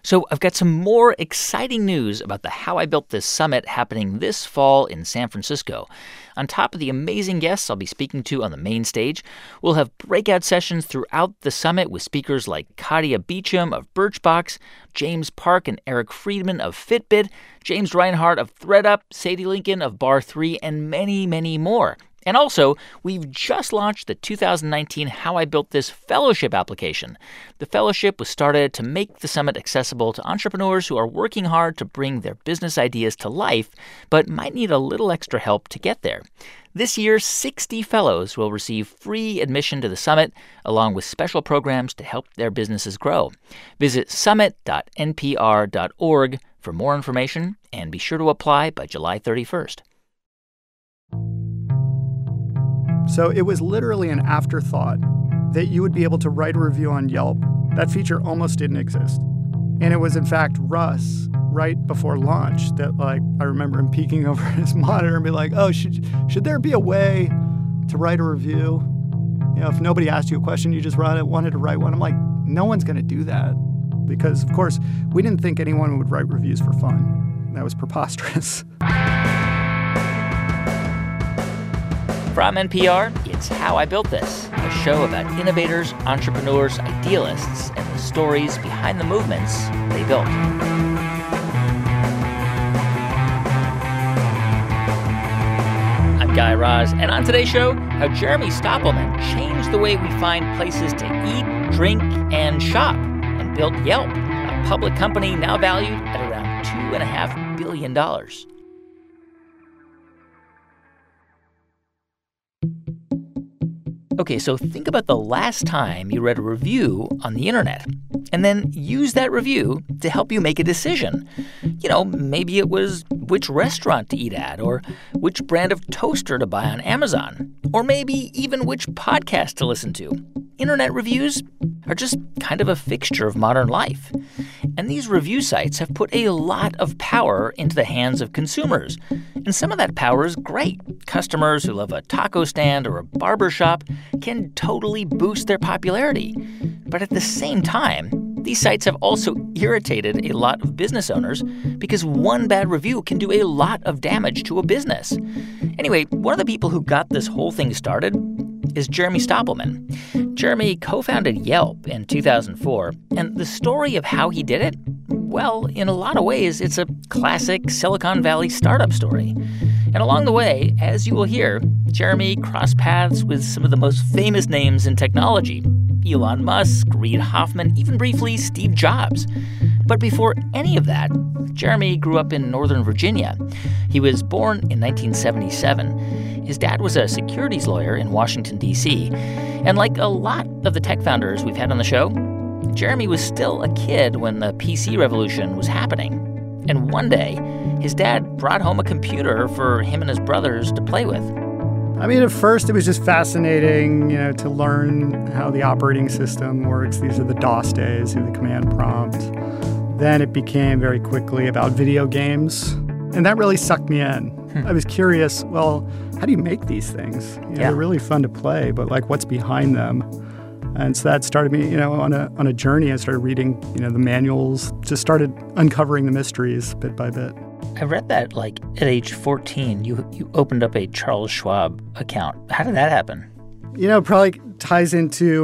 So I've got some more exciting news about the How I Built This Summit happening this fall in San Francisco. On top of the amazing guests I'll be speaking to on the main stage, we'll have breakout sessions throughout the summit with speakers like Katia Beecham of Birchbox, James Park and Eric Friedman of Fitbit, James Reinhardt of ThreadUp, Sadie Lincoln of Bar3, and many, many more. And also, we've just launched the 2019 How I Built This Fellowship application. The fellowship was started to make the summit accessible to entrepreneurs who are working hard to bring their business ideas to life, but might need a little extra help to get there. This year, 60 fellows will receive free admission to the summit, along with special programs to help their businesses grow. Visit summit.npr.org for more information, and be sure to apply by July 31st. So it was literally an afterthought that you would be able to write a review on Yelp. That feature almost didn't exist. And it was, in fact, Russ, right before launch, that, I remember him peeking over his monitor and be like, oh, should there be a way to write a review? If nobody asked you a question, you just wanted to write one. I'm like, no one's going to do that. Because, of course, we didn't think anyone would write reviews for fun. That was preposterous. From NPR, it's How I Built This, a show about innovators, entrepreneurs, idealists, and the stories behind the movements they built. I'm Guy Raz, and on today's show, how Jeremy Stoppelman changed the way we find places to eat, drink, and shop, and built Yelp, a public company now valued at around $2.5 billion. Okay, so think about the last time you read a review on the internet, and then use that review to help you make a decision. Maybe it was which restaurant to eat at, or which brand of toaster to buy on Amazon, or maybe even which podcast to listen to. Internet reviews are just kind of a fixture of modern life. And these review sites have put a lot of power into the hands of consumers. And some of that power is great. Customers who love a taco stand or a barber shop can totally boost their popularity. But at the same time, these sites have also irritated a lot of business owners because one bad review can do a lot of damage to a business. Anyway, one of the people who got this whole thing started is Jeremy Stoppelman. Jeremy co-founded Yelp in 2004, and the story of how he did it, well, in a lot of ways, it's a classic Silicon Valley startup story. And along the way, as you will hear, Jeremy crossed paths with some of the most famous names in technology. Elon Musk, Reid Hoffman, even briefly Steve Jobs. But before any of that, Jeremy grew up in Northern Virginia. He was born in 1977. His dad was a securities lawyer in Washington, D.C. And like a lot of the tech founders we've had on the show, Jeremy was still a kid when the PC revolution was happening. And one day, his dad brought home a computer for him and his brothers to play with. At first it was just fascinating, to learn how the operating system works. These are the DOS days, the command prompt. Then it became very quickly about video games, and that really sucked me in. I was curious, how do you make these things? They're really fun to play, but what's behind them? And so that started me, on a journey. I started reading, the manuals, just started uncovering the mysteries bit by bit. I read that, at age 14, you opened up a Charles Schwab account. How did that happen? Probably ties into,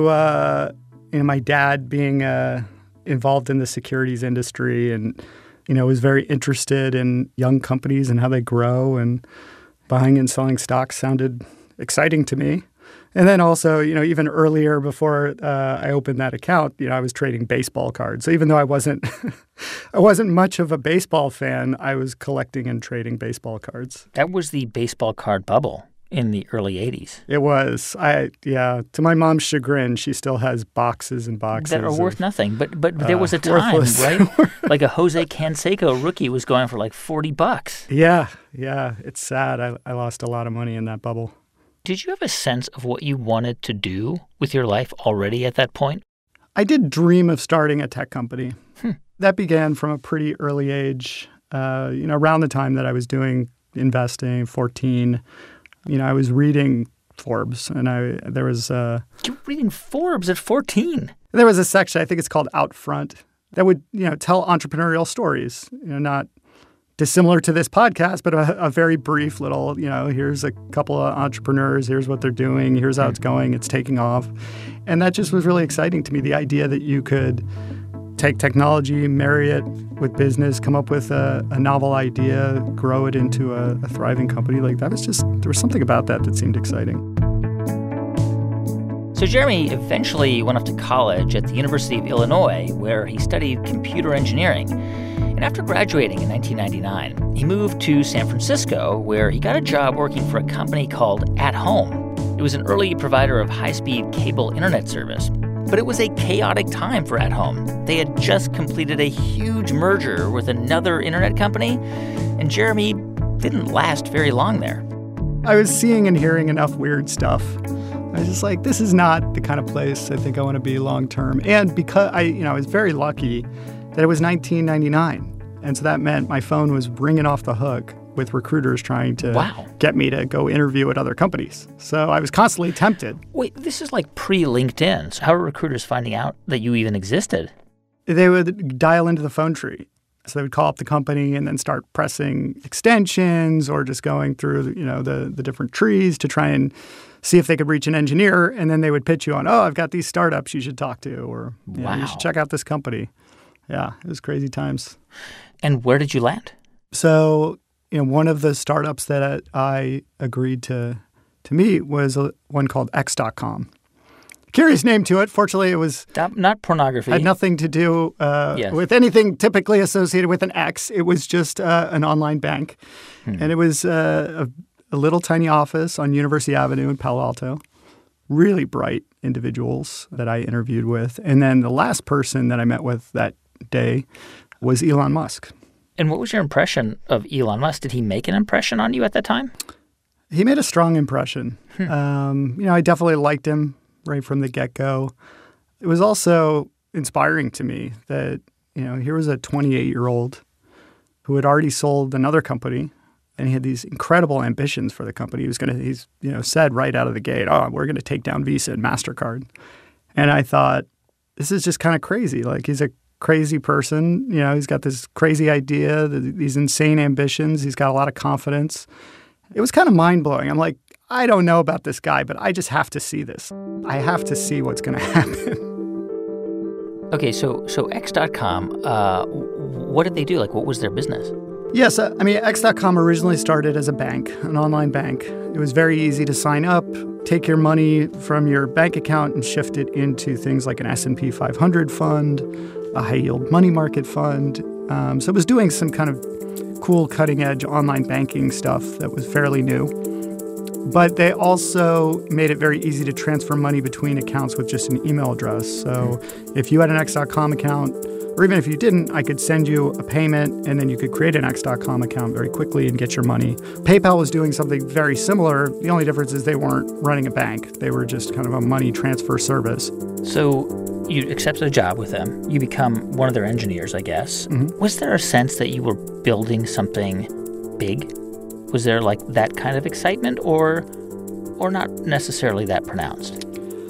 my dad being involved in the securities industry and, was very interested in young companies and how they grow, and buying and selling stocks sounded exciting to me. And then also, even earlier before I opened that account, I was trading baseball cards. So even though I wasn't much of a baseball fan, I was collecting and trading baseball cards. That was the baseball card bubble in the early 80s. It was. To my mom's chagrin, she still has boxes and boxes. That are worth nothing. But there was a time, right? Like a Jose Canseco rookie was going for $40. Yeah. It's sad. I lost a lot of money in that bubble. Did you have a sense of what you wanted to do with your life already at that point? I did dream of starting a tech company. That began from a pretty early age. Around the time that I was doing investing, 14, I was reading Forbes, and there was You were reading Forbes at 14? There was a section, I think it's called Out Front, that would, tell entrepreneurial stories, not dissimilar to this podcast, but a very brief little, here's a couple of entrepreneurs, here's what they're doing, here's how it's going, it's taking off. And that just was really exciting to me, the idea that you could take technology, marry it with business, come up with a novel idea, grow it into a thriving company. Like that was there was something about that seemed exciting. So Jeremy eventually went off to college at the University of Illinois, where he studied computer engineering. And after graduating in 1999, he moved to San Francisco, where he got a job working for a company called At Home. It was an early provider of high-speed cable internet service. But it was a chaotic time for At Home. They had just completed a huge merger with another internet company, and Jeremy didn't last very long there. I was seeing and hearing enough weird stuff. I was just like, this is not the kind of place I think I want to be long term. And because I was very lucky that it was 1999. And so that meant my phone was ringing off the hook with recruiters trying to get me to go interview at other companies. So I was constantly tempted. Wait, this is like pre-LinkedIn. So how are recruiters finding out that you even existed? They would dial into the phone tree. So they would call up the company and then start pressing extensions or just going through, the different trees to try and see if they could reach an engineer. And then they would pitch you on, I've got these startups you should talk to, or you should check out this company. Yeah, it was crazy times. And where did you land? So, one of the startups that I agreed to meet was one called X.com. Curious name to it. Fortunately, it was not pornography. Had nothing to do with anything typically associated with an X. It was just an online bank. And it was a little tiny office on University Avenue in Palo Alto. Really bright individuals that I interviewed with. And then the last person that I met with that day was Elon Musk. And what was your impression of Elon Musk? Did he make an impression on you at that time? He made a strong impression. I definitely liked him right from the get-go. It was also inspiring to me that, here was a 28-year-old who had already sold another company, and he had these incredible ambitions for the company. He's said right out of the gate, we're going to take down Visa and MasterCard. And I thought, this is just kind of crazy. Like, he's a crazy person. He's got this crazy idea, these insane ambitions. He's got a lot of confidence. It was kind of mind-blowing. I'm like, I don't know about this guy, but I just have to see this. I have to see what's going to happen. Okay, so X.com, what did they do? Like, what was their business? Yes, X.com originally started as a bank, an online bank. It was very easy to sign up, take your money from your bank account and shift it into things like an S&P 500 fund, a high-yield money market fund. So it was doing some kind of cool cutting-edge online banking stuff that was fairly new. But they also made it very easy to transfer money between accounts with just an email address. So if you had an X.com account, or even if you didn't, I could send you a payment and then you could create an X.com account very quickly and get your money. PayPal was doing something very similar. The only difference is they weren't running a bank. They were just kind of a money transfer service. So you accepted a job with them. You become one of their engineers, I guess. Mm-hmm. Was there a sense that you were building something big? Was there like that kind of excitement or not necessarily that pronounced?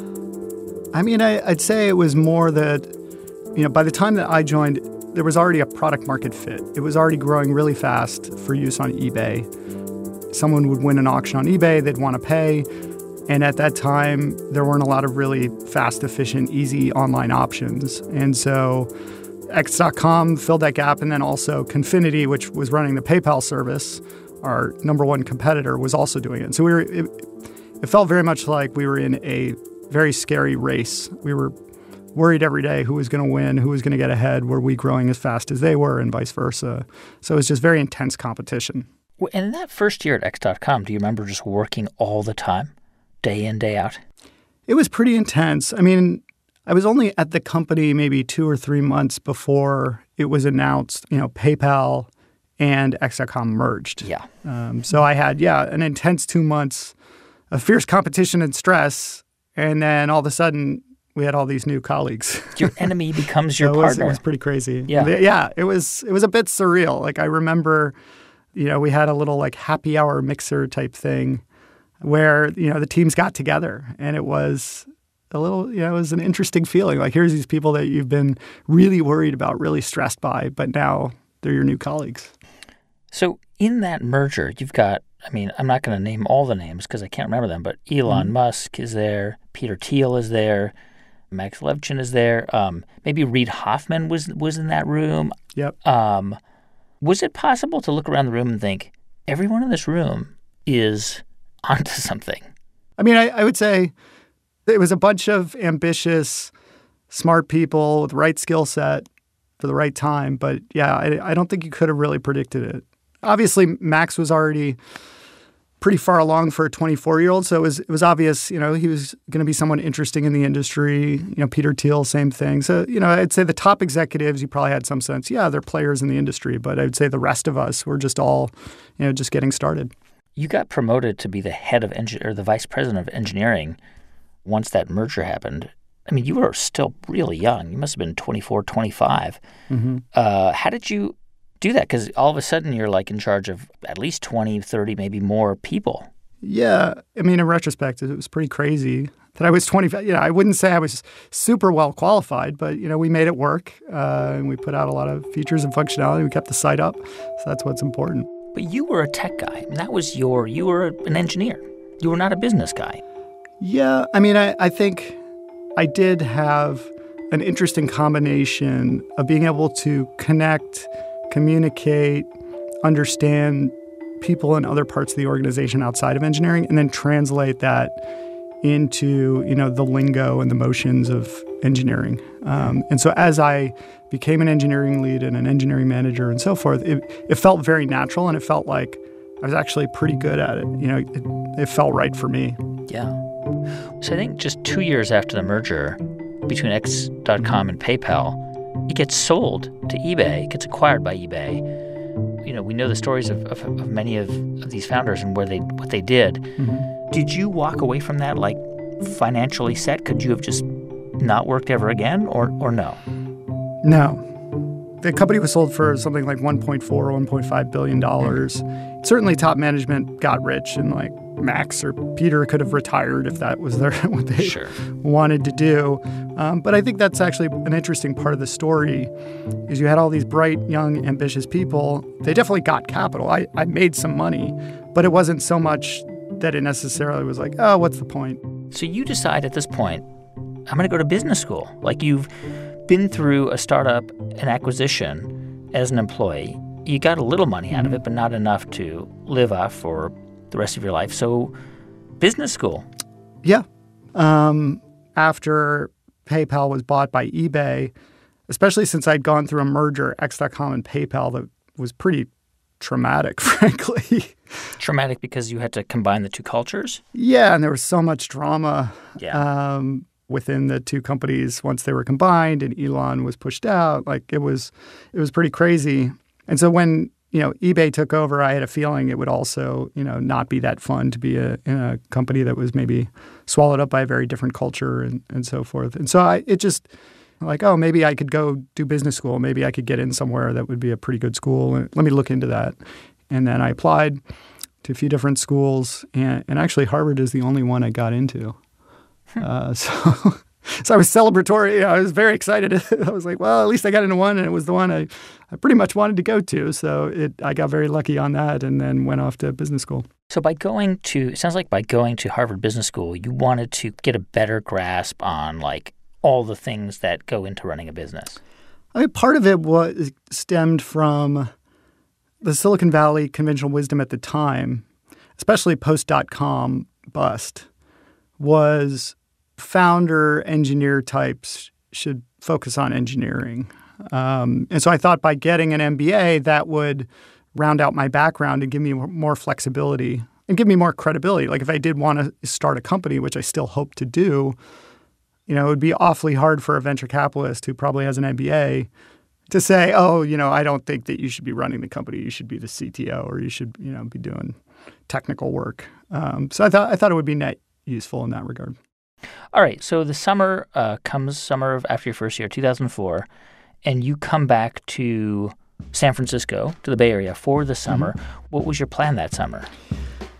I'd say it was more that, by the time that I joined, there was already a product market fit. It was already growing really fast for use on eBay. Someone would win an auction on eBay, they'd want to pay. And at that time, there weren't a lot of really fast, efficient, easy online options. And so X.com filled that gap. And then also Confinity, which was running the PayPal service, our number one competitor, was also doing it. So it felt very much like we were in a very scary race. We were worried every day who was going to win, who was going to get ahead, were we growing as fast as they were, and vice versa. So it was just very intense competition. And in that first year at X.com, do you remember just working all the time, day in, day out? It was pretty intense. I was only at the company maybe 2 or 3 months before it was announced, PayPal and X.com merged. Yeah. So I had, an intense 2 months of fierce competition and stress, and then all of a sudden we had all these new colleagues. Your enemy becomes your partner. It was pretty crazy. Yeah. It was a bit surreal. Like, I remember, we had a little like happy hour mixer type thing where, the teams got together, and it was a little, it was an interesting feeling. Like, here's these people that you've been really worried about, really stressed by, but now they're your new colleagues. So in that merger, you've got, I'm not going to name all the names because I can't remember them, but Elon Musk is there, Peter Thiel is there, Max Levchin is there. Maybe Reid Hoffman was in that room. Yep. Was it possible to look around the room and think, everyone in this room is onto something? I would say it was a bunch of ambitious, smart people with the right skill set for the right time. But yeah, I don't think you could have really predicted it. Obviously, Max was already pretty far along for a 24-year-old. So it was obvious, he was going to be someone interesting in the industry. Peter Thiel, same thing. So, I'd say the top executives, you probably had some sense, yeah, they're players in the industry. But I would say the rest of us were just all, just getting started. You got promoted to be the head of or the vice president of engineering once that merger happened. You were still really young. You must have been 24, 25. Mm-hmm. How did you do that? Because all of a sudden you're like in charge of at least 20, 30, maybe more people. Yeah. In retrospect, it was pretty crazy that I was 25. I wouldn't say I was super well qualified, but, we made it work. And we put out a lot of features and functionality. We kept the site up. So that's what's important. But you were a tech guy. That was you were an engineer. You were not a business guy. Yeah. I think I did have an interesting combination of being able to connect, communicate, understand people in other parts of the organization outside of engineering, and then translate that into, the lingo and the motions of engineering. And so as I became an engineering lead and an engineering manager and so forth, it felt very natural, and it felt like I was actually pretty good at it. It felt right for me. Yeah. So I think just 2 years after the merger between X.com and PayPal, it gets sold to eBay. It gets acquired by eBay. We know the stories of many of these founders and what they did. Mm-hmm. Did you walk away from that like financially set? Could you have just not worked ever again, or no? No. The company was sold for something like $1.4 or $1.5 billion. Certainly top management got rich, and like Max or Peter could have retired if that was what they wanted to do. But I think that's actually an interesting part of the story is you had all these bright, young, ambitious people. They definitely got capital. I made some money, but it wasn't so much that it necessarily was like, oh, what's the point? So you decide at this point, I'm going to go to business school. Like you've been through a startup, an acquisition as an employee. You got a little money out of it, but not enough to live off for the rest of your life. So business school. Yeah. After PayPal was bought by eBay, especially since I'd gone through a merger, X.com and PayPal, that was pretty traumatic, frankly. Traumatic because you had to combine the two cultures? Yeah, and there was so much drama within the two companies once they were combined, and Elon was pushed out. Like it was pretty crazy. And so when eBay took over, I had a feeling it would also not be that fun to be in a company that was maybe swallowed up by a very different culture and so forth. And so it just like, oh, maybe I could go do business school. Maybe I could get in somewhere that would be a pretty good school. Let me look into that. And then I applied to a few different schools, and actually Harvard is the only one I got into. So I was celebratory. I was very excited. I was like, well, at least I got into one, and it was the one I pretty much wanted to go to. So I got very lucky on that, and then went off to business school. So it sounds like by going to Harvard Business School, you wanted to get a better grasp on like all the things that go into running a business. I mean, part of it stemmed from the Silicon Valley conventional wisdom at the time, especially post.com bust, was founder engineer types should focus on engineering. And so I thought by getting an MBA, that would round out my background and give me more flexibility and give me more credibility. Like if I did want to start a company, which I still hope to do, it would be awfully hard for a venture capitalist who probably has an MBA to say, oh, I don't think that you should be running the company. You should be the CTO, or you should, be doing technical work. So I thought it would be net useful in that regard. All right. So the summer comes after your first year, 2004, and you come back to San Francisco, to the Bay Area for the summer. Mm-hmm. What was your plan that summer?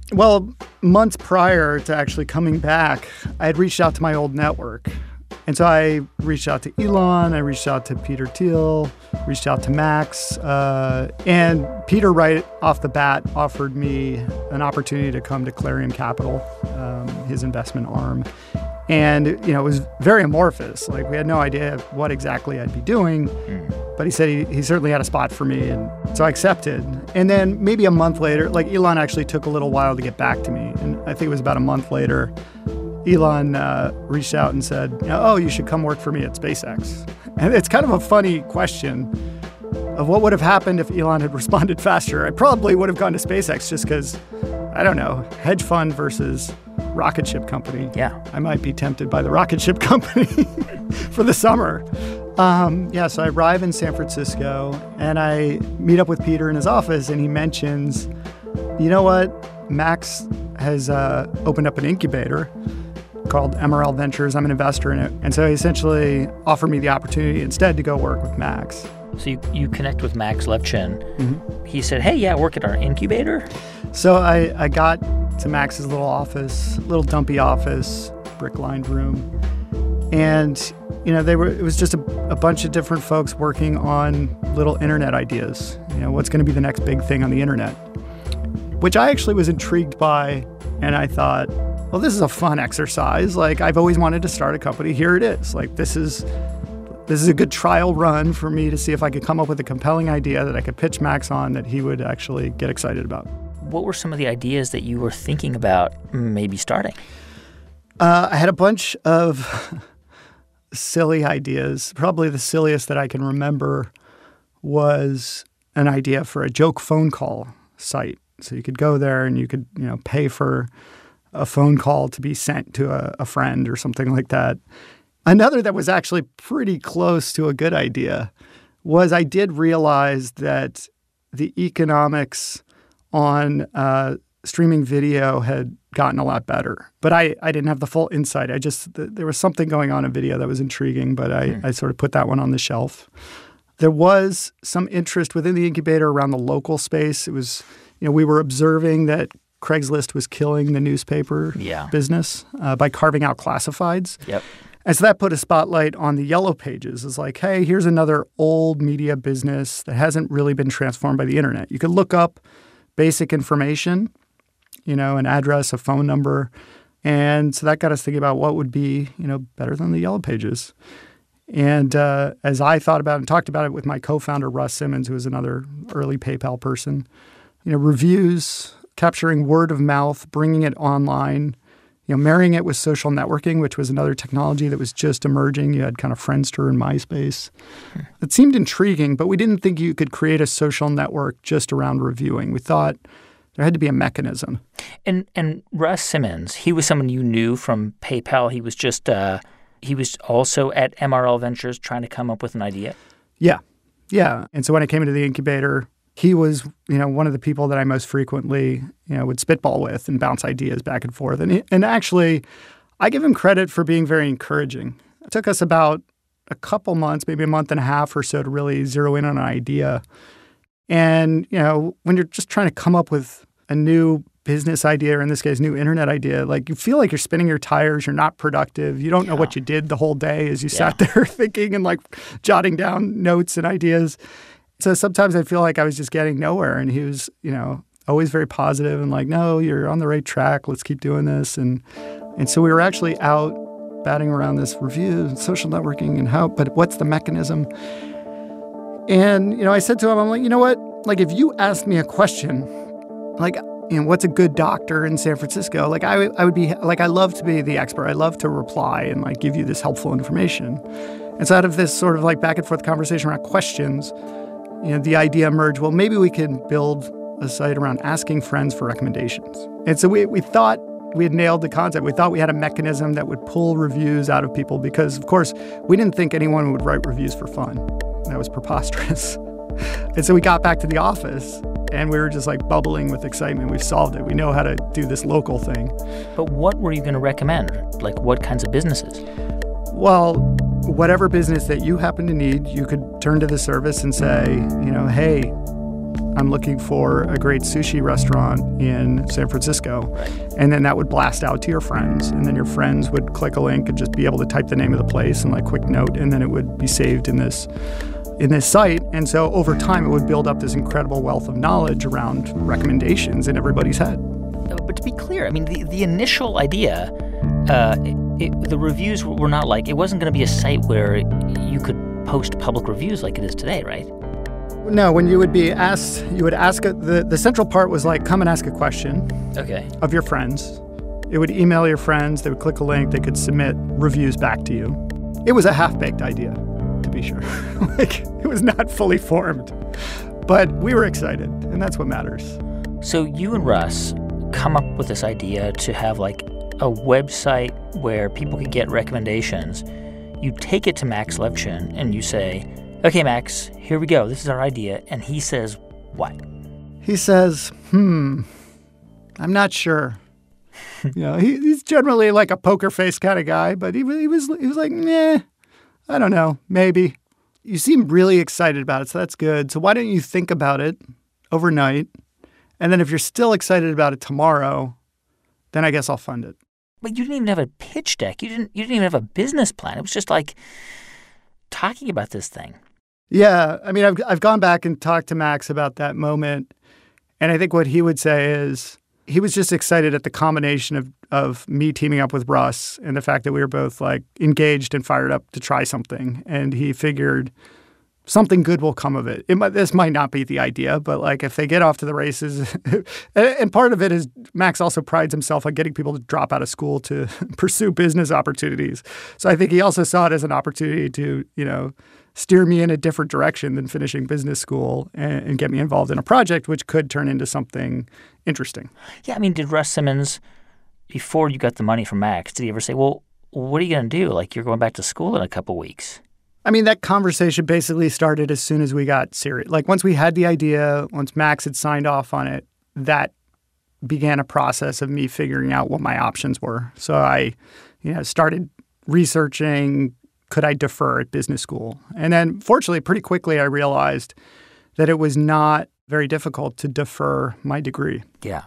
Well, months prior to actually coming back, I had reached out to my old network. And so I reached out to Elon, I reached out to Peter Thiel, reached out to Max, and Peter right off the bat offered me an opportunity to come to Clarion Capital, his investment arm. And, it was very amorphous. Like, we had no idea what exactly I'd be doing. But he said he certainly had a spot for me. And so I accepted. And then maybe a month later, like, Elon actually took a little while to get back to me. And I think it was about a month later, Elon reached out and said, oh, you should come work for me at SpaceX. And it's kind of a funny question of what would have happened if Elon had responded faster. I probably would have gone to SpaceX just because, I don't know, hedge fund versus rocket ship company. Yeah. I might be tempted by the rocket ship company for the summer. So I arrive in San Francisco and I meet up with Peter in his office, and he mentions, you know what, Max has opened up an incubator called MRL Ventures. I'm an investor in it. And so he essentially offered me the opportunity instead to go work with Max. So you connect with Max Levchin. Mm-hmm. He said, hey, yeah, work at our incubator. So I got to Max's little office, little dumpy office, brick-lined room. And, it was just a bunch of different folks working on little internet ideas. What's going to be the next big thing on the internet? Which I actually was intrigued by, and I thought, well, this is a fun exercise. Like, I've always wanted to start a company. Here it is. Like, this is a good trial run for me to see if I could come up with a compelling idea that I could pitch Max on that he would actually get excited about. What were some of the ideas that you were thinking about maybe starting? I had a bunch of silly ideas. Probably the silliest that I can remember was an idea for a joke phone call site. So you could go there and you could, pay for a phone call to be sent to a friend or something like that. Another that was actually pretty close to a good idea was I did realize that the economics on streaming video had gotten a lot better. But I didn't have the full insight. There was something going on in video that was intriguing, but I sort of put that one on the shelf. There was some interest within the incubator around the local space. It was, we were observing that Craigslist was killing the newspaper business by carving out classifieds. Yep. And so that put a spotlight on the Yellow Pages. It's like, hey, here's another old media business that hasn't really been transformed by the internet. You could look up basic information, an address, a phone number. And so that got us thinking about what would be, better than the Yellow Pages. And as I thought about it and talked about it with my co-founder, Russ Simmons, who was another early PayPal person, reviews, capturing word of mouth, bringing it online, marrying it with social networking, which was another technology that was just emerging. You had kind of Friendster and MySpace. It seemed intriguing, but we didn't think you could create a social network just around reviewing. We thought there had to be a mechanism. And Russ Simmons, he was someone you knew from PayPal. He was just he was also at MRL Ventures trying to come up with an idea? Yeah. And so when I came into the incubator, he was, one of the people that I most frequently, would spitball with and bounce ideas back and forth. And actually, I give him credit for being very encouraging. It took us about a couple months, maybe a month and a half or so to really zero in on an idea. And, when you're just trying to come up with a new business idea, or in this case, new internet idea, like you feel like you're spinning your tires, you're not productive, you don't know what you did the whole day as you sat there thinking and like jotting down notes and ideas. So sometimes I feel like I was just getting nowhere, and he was, always very positive and like, no, you're on the right track. Let's keep doing this. And so we were actually out batting around this review, social networking, and but what's the mechanism? And, I said to him, I'm like, you know what? Like, if you asked me a question, like, what's a good doctor in San Francisco? Like, I would be like, I love to be the expert. I love to reply and like give you this helpful information. And so out of this sort of like back and forth conversation around questions, the idea emerged, well, maybe we can build a site around asking friends for recommendations. And so we thought we had nailed the concept. We thought we had a mechanism that would pull reviews out of people because, of course, we didn't think anyone would write reviews for fun. That was preposterous. And so we got back to the office and we were just like bubbling with excitement. We've solved it. We know how to do this local thing. But what were you going to recommend? Like what kinds of businesses? Well, whatever business that you happen to need, you could turn to the service and say, hey, I'm looking for a great sushi restaurant in San Francisco. Right. And then that would blast out to your friends. And then your friends would click a link and just be able to type the name of the place and like quick note. And then it would be saved in this site. And so over time, it would build up this incredible wealth of knowledge around recommendations in everybody's head. But to be clear, I mean, the initial idea, the reviews were not like, it wasn't going to be a site where you could post public reviews like it is today, right? No, when you would be asked, you would ask, the central part was like, come and ask a question of your friends. It would email your friends, they would click a link, they could submit reviews back to you. It was a half-baked idea, to be sure. Like, it was not fully formed. But we were excited, and that's what matters. So you and Russ come up with this idea to have like a website where people could get recommendations. You take it to Max Levchin and you say, okay, Max, here we go. This is our idea. And he says what? He says, I'm not sure. He's generally like a poker face kind of guy, but he was like, I don't know, maybe. You seem really excited about it, so that's good. So why don't you think about it overnight? And then if you're still excited about it tomorrow, then I guess I'll fund it. But you didn't even have a pitch deck. You didn't even have a business plan. It was just like talking about this thing. Yeah. I mean, I've gone back and talked to Max about that moment. And I think what he would say is he was just excited at the combination of me teaming up with Russ and the fact that we were both like engaged and fired up to try something. And he figured something good will come of it. This might not be the idea, but like if they get off to the races, and part of it is Max also prides himself on getting people to drop out of school to pursue business opportunities. So I think he also saw it as an opportunity to, steer me in a different direction than finishing business school and get me involved in a project which could turn into something interesting. Yeah, I mean, did Russ Simmons, before you got the money from Max, did he ever say, well, what are you going to do? Like, you're going back to school in a couple weeks. I mean, that conversation basically started as soon as we got serious. Like, once we had the idea, once Max had signed off on it, that began a process of me figuring out what my options were. So I, started researching, could I defer at business school? And then, fortunately, pretty quickly, I realized that it was not very difficult to defer my degree. Yeah.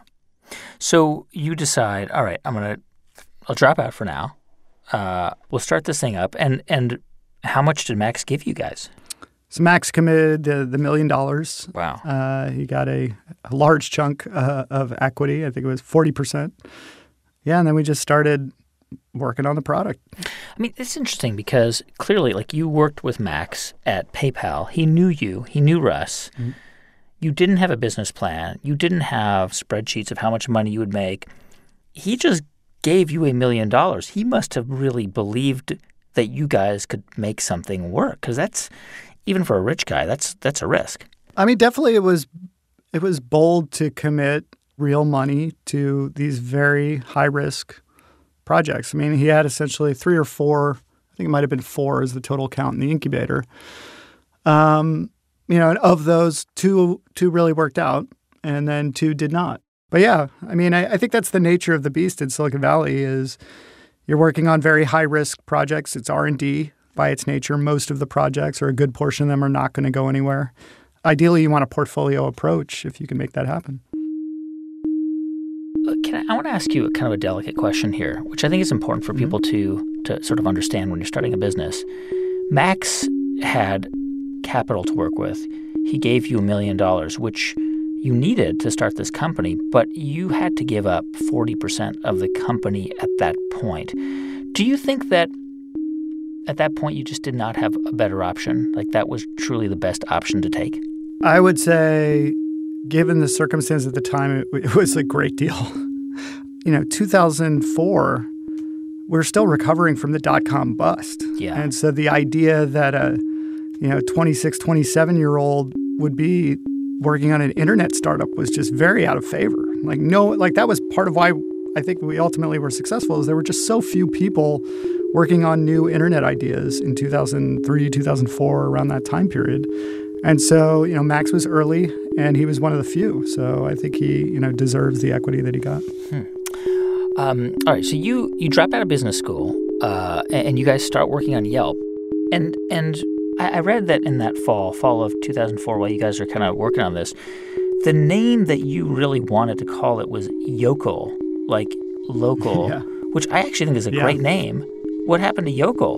So you decide, all right, I'll drop out for now. We'll start this thing up. And how much did Max give you guys? So Max committed the $1 million. Wow. He got a large chunk of equity. I think it was 40%. Yeah, and then we just started working on the product. I mean, it's interesting because clearly, like, you worked with Max at PayPal. He knew you. He knew Russ. Mm-hmm. You didn't have a business plan. You didn't have spreadsheets of how much money you would make. He just gave you $1 million. He must have really believed that you guys could make something work, because that's, even for a rich guy, that's a risk. I mean, definitely it was bold to commit real money to these very high-risk projects. I mean, he had essentially 3 or 4, I think it might have been 4 as the total count in the incubator. And of those, two really worked out, and then 2 did not. But yeah, I mean, I think that's the nature of the beast in Silicon Valley is you're working on very high-risk projects. It's R&D by its nature. Most of the projects, or a good portion of them, are not going to go anywhere. Ideally, you want a portfolio approach if you can make that happen. I want to ask you kind of a delicate question here, which I think is important for people to sort of understand when you're starting a business. Max had capital to work with. He gave you $1 million, which you needed to start this company, but you had to give up 40% of the company at that point. Do you think that at that point you just did not have a better option? Like, that was truly the best option to take? I would say, given the circumstances at the time, it was a great deal. 2004, we're still recovering from the dot-com bust. Yeah. And so the idea that a 26, 27-year-old would be working on an internet startup was just very out of favor. That was part of why I think we ultimately were successful, is there were just so few people working on new internet ideas in 2003, 2004, around that time period. And so, Max was early, and he was one of the few. So I think he, deserves the equity that he got. All right, so you drop out of business school, and you guys start working on Yelp. And I read that in that fall of 2004, while you guys are kind of working on this, the name that you really wanted to call it was Yokel, like local, Yeah. which I actually think is a great name. What happened to Yokel?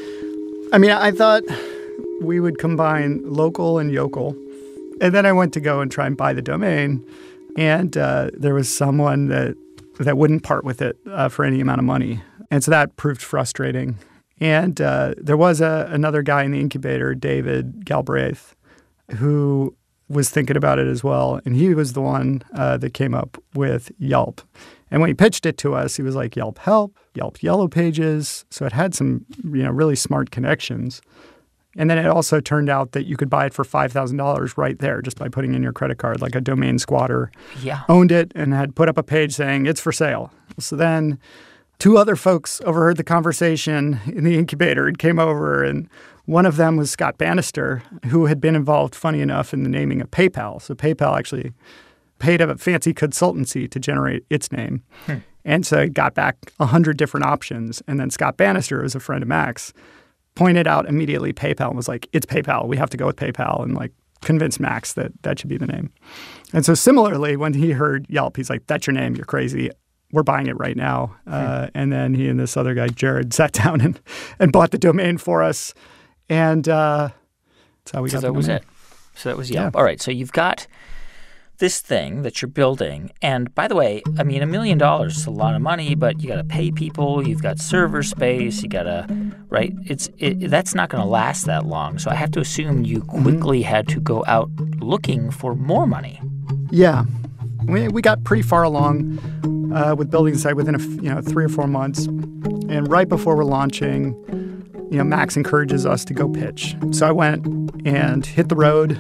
I mean, I thought we would combine local and yokel. And then I went to go and try and buy the domain. And there was someone that wouldn't part with it for any amount of money. And so that proved frustrating. And there was another guy in the incubator, David Galbraith, who was thinking about it as well. And he was the one that came up with Yelp. And when he pitched it to us, he was like, Yelp Help, Yelp Yellow Pages. So it had some, really smart connections. And then it also turned out that you could buy it for $5,000 right there just by putting in your credit card, like a domain squatter owned it and had put up a page saying it's for sale. So then two other folks overheard the conversation in the incubator and came over, and one of them was Scott Bannister, who had been involved, funny enough, in the naming of PayPal. So PayPal actually paid a fancy consultancy to generate its name. And so it got back 100 different options. And then Scott Bannister, who was a friend of Max, pointed out immediately PayPal and was like, it's PayPal. We have to go with PayPal, and like convinced Max that that should be the name. And so similarly, when he heard Yelp, he's like, that's your name. You're crazy. We're buying it right now. And then he and this other guy, Jared, sat down and bought the domain for us. And that's how we got the domain. So that was it. So that was Yelp. Yeah. All right. So you've got this thing that you're building. And by the way, I mean, $1 million is a lot of money, but you got to pay people. You've got server space. You got to, right? That's not going to last that long. So I have to assume you quickly had to go out looking for more money. Yeah. We got pretty far along with building the site within 3 or 4 months. And right before we're launching, Max encourages us to go pitch. So I went and hit the road,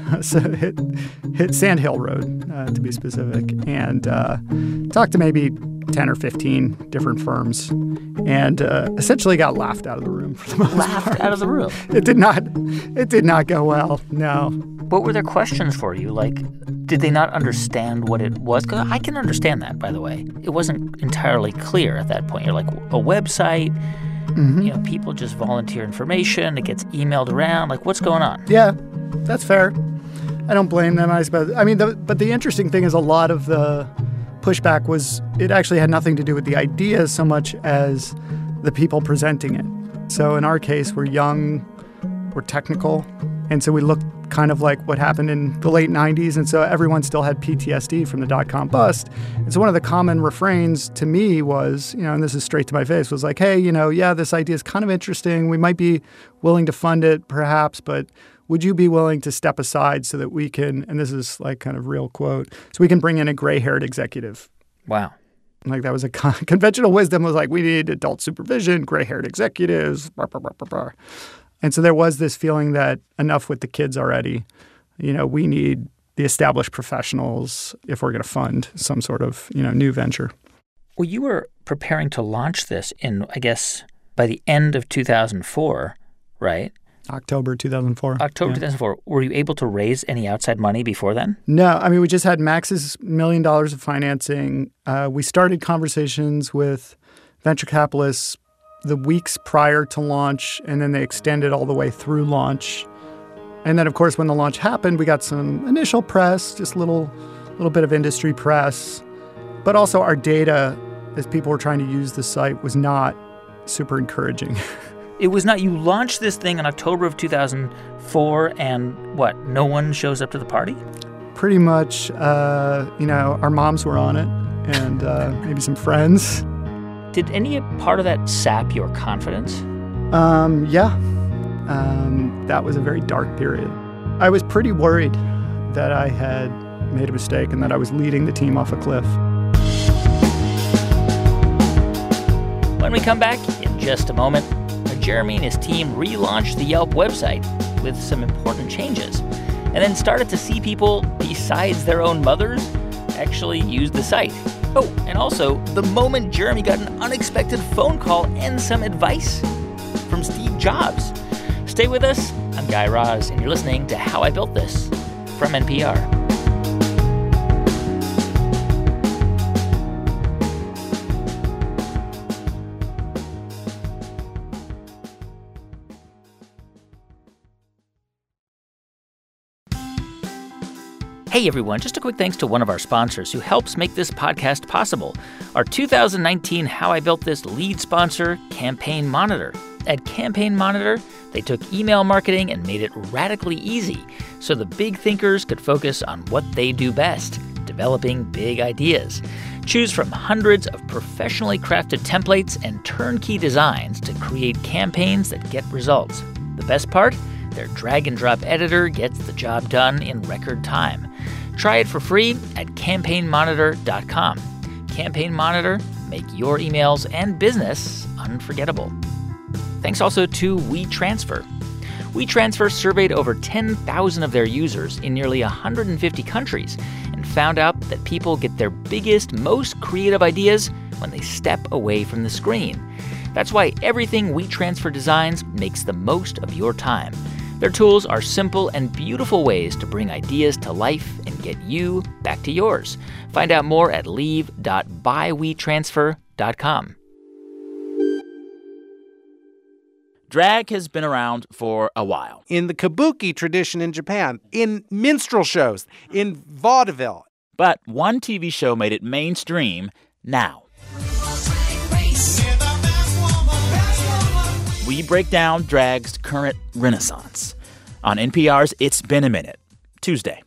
hit Sand Hill Road, to be specific, and talked to maybe 10 or 15 different firms, and essentially got laughed out of the room for the most part. Laughed out of the room? It did not go well, no. What were their questions for you? Like, did they not understand what it was? 'Cause I can understand that, by the way. It wasn't entirely clear at that point. You're like, a website, people just volunteer information. It gets emailed around. Like, what's going on? Yeah, that's fair. I don't blame them, I suppose. I mean, but the interesting thing is a lot of the pushback was it actually had nothing to do with the idea so much as the people presenting it. So in our case, we're young, we're technical, and so we looked kind of like what happened in the late 90s, and so everyone still had PTSD from the dot-com bust. And so one of the common refrains to me was, and this is straight to my face, was like, hey, this idea is kind of interesting. We might be willing to fund it, perhaps, but would you be willing to step aside so that we can, and this is like kind of real quote, so we can bring in a gray-haired executive? Wow. Like that was a conventional wisdom was like, we need adult supervision, gray-haired executives, blah, blah, blah, blah, blah. And so there was this feeling that enough with the kids already. We need the established professionals if we're going to fund some sort of, new venture. Well, you were preparing to launch this in, I guess, by the end of 2004, right? October 2004. October 2004. Were you able to raise any outside money before then? No. I mean, we just had Max's $1 million of financing. We started conversations with venture capitalists the weeks prior to launch, and then they extended all the way through launch. And then, of course, when the launch happened, we got some initial press, just a little bit of industry press. But also our data, as people were trying to use the site, was not super encouraging. It was not. You launched this thing in October of 2004, and what? No one shows up to the party? Pretty much, our moms were on it, and maybe some friends. Did any part of that sap your confidence? Yeah. That was a very dark period. I was pretty worried that I had made a mistake and that I was leading the team off a cliff. When we come back in just a moment, Jeremy and his team relaunched the Yelp website with some important changes, and then started to see people besides their own mothers actually use the site. Oh, and also the moment Jeremy got an unexpected phone call and some advice from Steve Jobs. Stay with us. I'm Guy Raz, and you're listening to How I Built This from NPR. Hey, everyone, just a quick thanks to one of our sponsors who helps make this podcast possible. Our 2019 How I Built This lead sponsor, Campaign Monitor. At Campaign Monitor, they took email marketing and made it radically easy so the big thinkers could focus on what they do best, developing big ideas. Choose from hundreds of professionally crafted templates and turnkey designs to create campaigns that get results. The best part? Their drag-and-drop editor gets the job done in record time. Try it for free at campaignmonitor.com. Campaign Monitor, make your emails and business unforgettable. Thanks also to WeTransfer. WeTransfer surveyed over 10,000 of their users in nearly 150 countries and found out that people get their biggest, most creative ideas when they step away from the screen. That's why everything WeTransfer designs makes the most of your time. Their tools are simple and beautiful ways to bring ideas to life and get you back to yours. Find out more at leave.bywetransfer.com. Drag has been around for a while. In the kabuki tradition in Japan, in minstrel shows, in vaudeville. But one TV show made it mainstream now. We break down drag's current renaissance on NPR's It's Been a Minute, Tuesday.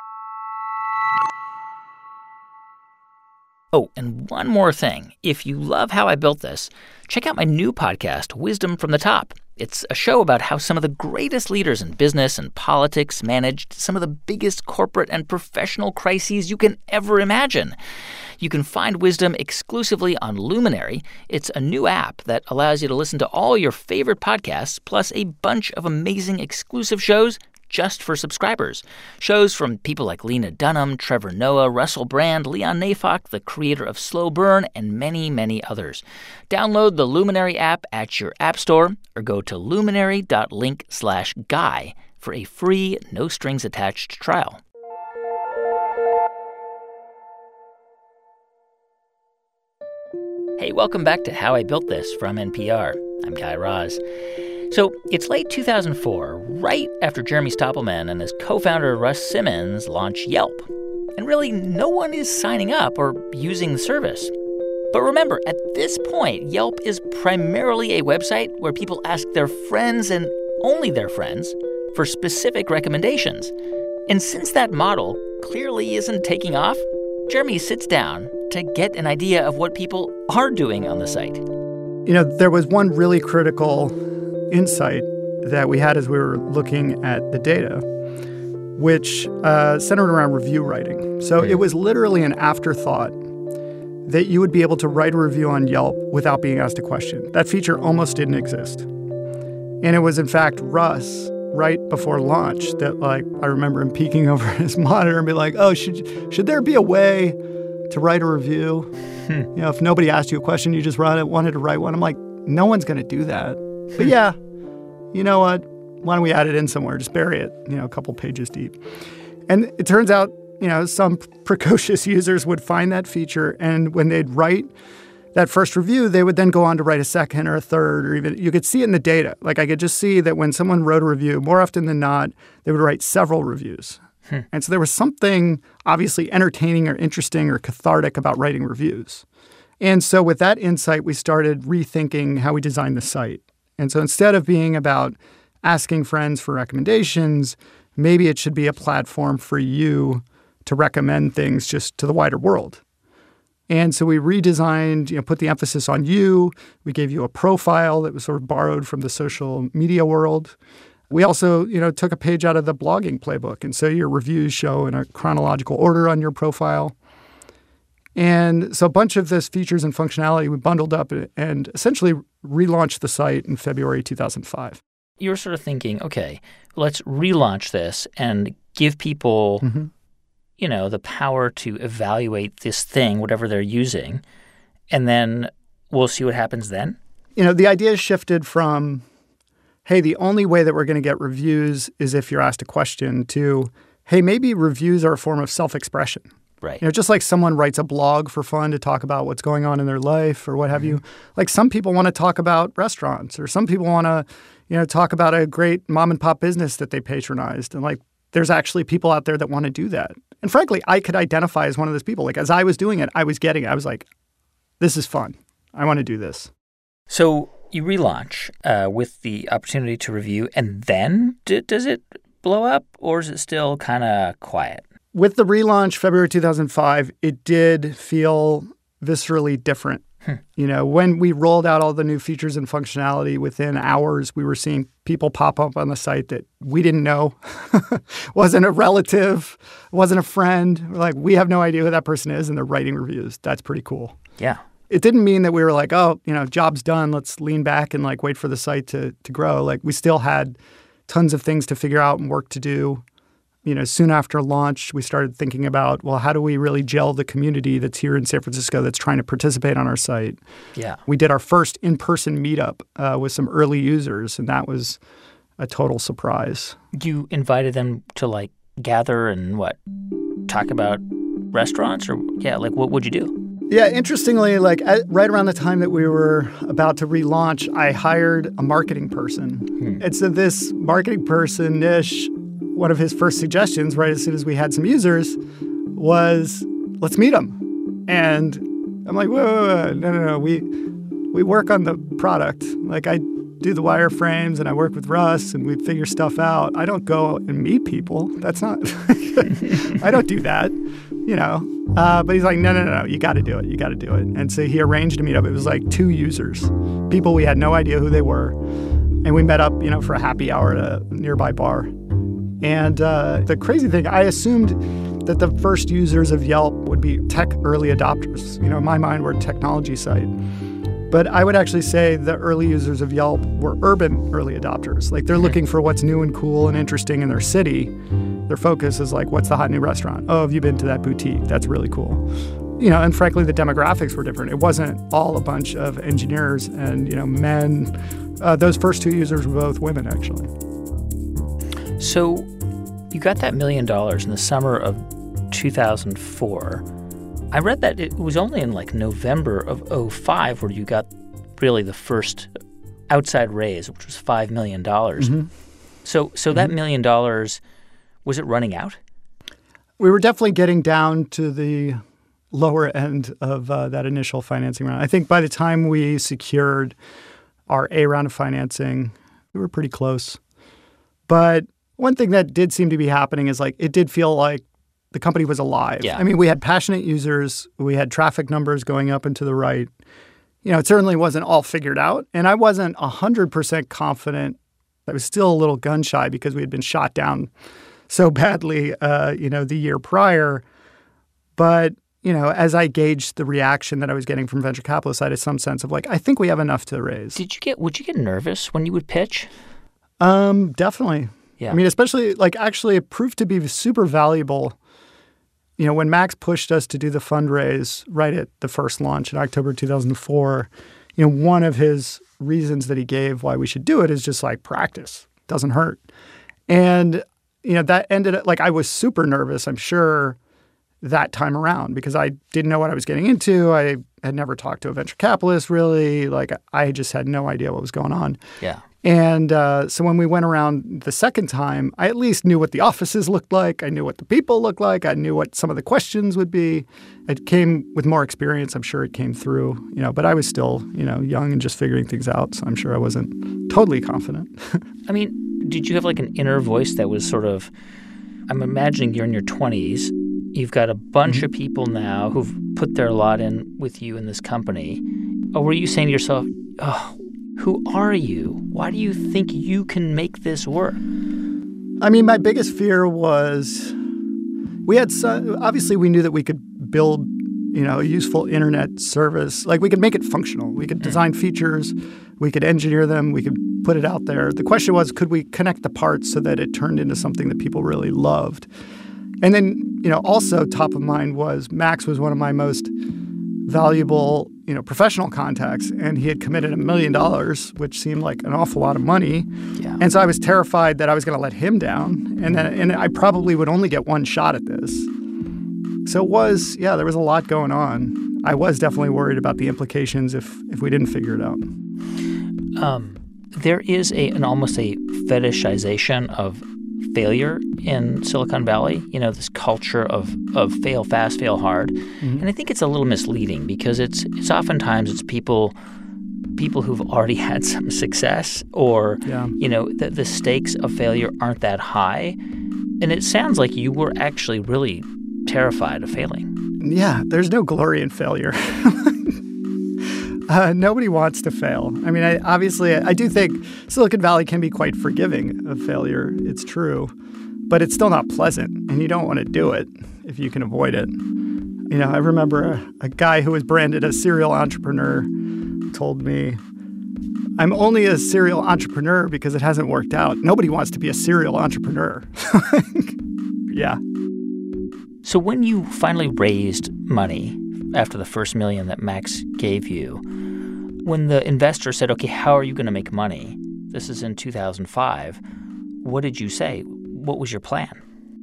Oh, and one more thing. If you love How I Built This, check out my new podcast, Wisdom from the Top. It's a show about how some of the greatest leaders in business and politics managed some of the biggest corporate and professional crises you can ever imagine. You can find Wisdom exclusively on Luminary. It's a new app that allows you to listen to all your favorite podcasts, plus a bunch of amazing exclusive shows just for subscribers. Shows from people like Lena Dunham, Trevor Noah, Russell Brand, Leon Neyfakh, the creator of Slow Burn, and many, many others. Download the Luminary app at your app store or go to luminary.link/guy for a free, no-strings-attached trial. Hey, welcome back to How I Built This from NPR. I'm Guy Raz. So it's late 2004, right after Jeremy Stoppelman and his co-founder Russ Simmons launch Yelp. And really, no one is signing up or using the service. But remember, at this point, Yelp is primarily a website where people ask their friends and only their friends for specific recommendations. And since that model clearly isn't taking off, Jeremy sits down to get an idea of what people are doing on the site. You know, there was one really critical insight that we had as we were looking at the data, which centered around review writing. So it was literally an afterthought that you would be able to write a review on Yelp without being asked a question. That feature almost didn't exist. And it was, in fact, Russ, right before launch, that, like, I remember him peeking over his monitor and be like, oh, should there be a way to write a review? You know, if nobody asked you a question, you just wanted to write one. I'm like, no one's going to do that. But yeah, you know what? Why don't we add it in somewhere? Just bury it, you know, a couple pages deep. And it turns out, you know, some precocious users would find that feature, and when they'd write that first review, they would then go on to write a second or a third, or even you could see it in the data. Like, I could just see that when someone wrote a review, more often than not, they would write several reviews. And so there was something obviously entertaining or interesting or cathartic about writing reviews. And so with that insight, we started rethinking how we designed the site. And so instead of being about asking friends for recommendations, maybe it should be a platform for you to recommend things just to the wider world. And so we redesigned, you know, put the emphasis on you. We gave you a profile that was sort of borrowed from the social media world. We also, you know, took a page out of the blogging playbook. And so your reviews show in a chronological order on your profile. And so a bunch of this features and functionality we bundled up and essentially relaunched the site in February 2005. You're sort of thinking, okay, let's relaunch this and give people, you know, the power to evaluate this thing, whatever they're using, and then we'll see what happens then? You know, the idea shifted from, hey, the only way that we're going to get reviews is if you're asked a question, to, hey, maybe reviews are a form of self-expression. Right. You know, just like someone writes a blog for fun to talk about what's going on in their life or what have you. Like, some people want to talk about restaurants, or some people want to, you know, talk about a great mom and pop business that they patronized. And like, there's actually people out there that want to do that. And frankly, I could identify as one of those people. Like, as I was doing it, I was like, this is fun. I want to do this. So you relaunch with the opportunity to review, and then does it blow up, or is it still kind of quiet? With the relaunch, February 2005, it did feel viscerally different. You know, when we rolled out all the new features and functionality, within hours, we were seeing people pop up on the site that we didn't know, wasn't a relative, wasn't a friend. We're like, we have no idea who that person is, and they're writing reviews. That's pretty cool. Yeah. It didn't mean that we were like, oh, you know, job's done. Let's lean back and like wait for the site to grow. Like, we still had tons of things to figure out and work to do. You know, soon after launch, we started thinking about, well, how do we really gel the community that's here in San Francisco that's trying to participate on our site? Yeah. We did our first in-person meetup with some early users, and that was a total surprise. You invited them to, like, gather and talk about restaurants? Or, like, what would you do? Yeah, interestingly, like right around the time that we were about to relaunch, I hired a marketing person. And so this marketing person, Nish, one of his first suggestions, right as soon as we had some users, was, let's meet them. And I'm like, whoa, no. We work on the product. Like, I do the wireframes and I work with Russ and we figure stuff out. I don't go and meet people. That's not, I don't do that, you know. But he's like, no, you got to do it. You got to do it. And so he arranged a meetup. It was like 2 users, people we had no idea who they were. And we met up, you know, for a happy hour at a nearby bar. And the crazy thing, I assumed that the first users of Yelp would be tech early adopters. You know, in my mind, we're a technology site. But I would actually say the early users of Yelp were urban early adopters. Like, they're looking for what's new and cool and interesting in their city. Their focus is like, what's the hot new restaurant? Oh, have you been to that boutique? That's really cool. You know, and frankly, the demographics were different. It wasn't all a bunch of engineers and, you know, men. Those first 2 users were both women, actually. So you got that $1 million in the summer of 2004. I read that it was only in like November of 2005 where you got really the first outside raise, which was $5 million. So that $1 million, was it running out? We were definitely getting down to the lower end of that initial financing round. I think by the time we secured our A round of financing, we were pretty close. But one thing that did seem to be happening is, like, it did feel like the company was alive. Yeah. I mean, we had passionate users. We had traffic numbers going up and to the right. You know, it certainly wasn't all figured out. And I wasn't 100% confident. I was still a little gun shy because we had been shot down so badly, you know, the year prior. But, you know, as I gauged the reaction that I was getting from venture capitalists, I had some sense of, like, I think we have enough to raise. Would you get nervous when you would pitch? Definitely. Yeah. I mean, especially, like, actually it proved to be super valuable. You know, when Max pushed us to do the fundraise right at the first launch in October 2004, you know, one of his reasons that he gave why we should do it is just like, practice. Doesn't hurt. And, you know, that ended up, like, I was super nervous, I'm sure, that time around because I didn't know what I was getting into. I had never talked to a venture capitalist, really. Like, I just had no idea what was going on. Yeah. And so when we went around the second time, I at least knew what the offices looked like. I knew what the people looked like. I knew what some of the questions would be. It came with more experience. I'm sure it came through, you know, but I was still, you know, young and just figuring things out. So I'm sure I wasn't totally confident. I mean, did you have like an inner voice that was sort of, I'm imagining you're in your 20s. You've got a bunch of people now who've put their lot in with you in this company. Or were you saying to yourself, oh, who are you? Why do you think you can make this work? I mean, my biggest fear was obviously we knew that we could build, you know, a useful internet service. Like, we could make it functional. We could design features. We could engineer them. We could put it out there. The question was, could we connect the parts so that it turned into something that people really loved? And then, you know, also top of mind was Max was one of my most valuable, you know, professional contacts, and he had committed $1 million, which seemed like an awful lot of money. Yeah. And so I was terrified that I was going to let him down, and I probably would only get one shot at this. So it was, yeah, there was a lot going on. I was definitely worried about the implications if we didn't figure it out. There is almost a fetishization of failure in Silicon Valley, this culture of fail fast, fail hard. And I think it's a little misleading because it's oftentimes people who've already had some success or, the stakes of failure aren't that high. And it sounds like you were actually really terrified of failing. Yeah, there's no glory in failure. Nobody wants to fail. I mean, I do think Silicon Valley can be quite forgiving of failure. It's true. But it's still not pleasant, and you don't want to do it if you can avoid it. I remember a guy who was branded a serial entrepreneur told me, I'm only a serial entrepreneur because it hasn't worked out. Nobody wants to be a serial entrepreneur. Yeah. So when you finally raised money after the first $1 million that Max gave you, when the investor said, okay, how are you going to make money? This is in 2005. What did you say? What was your plan?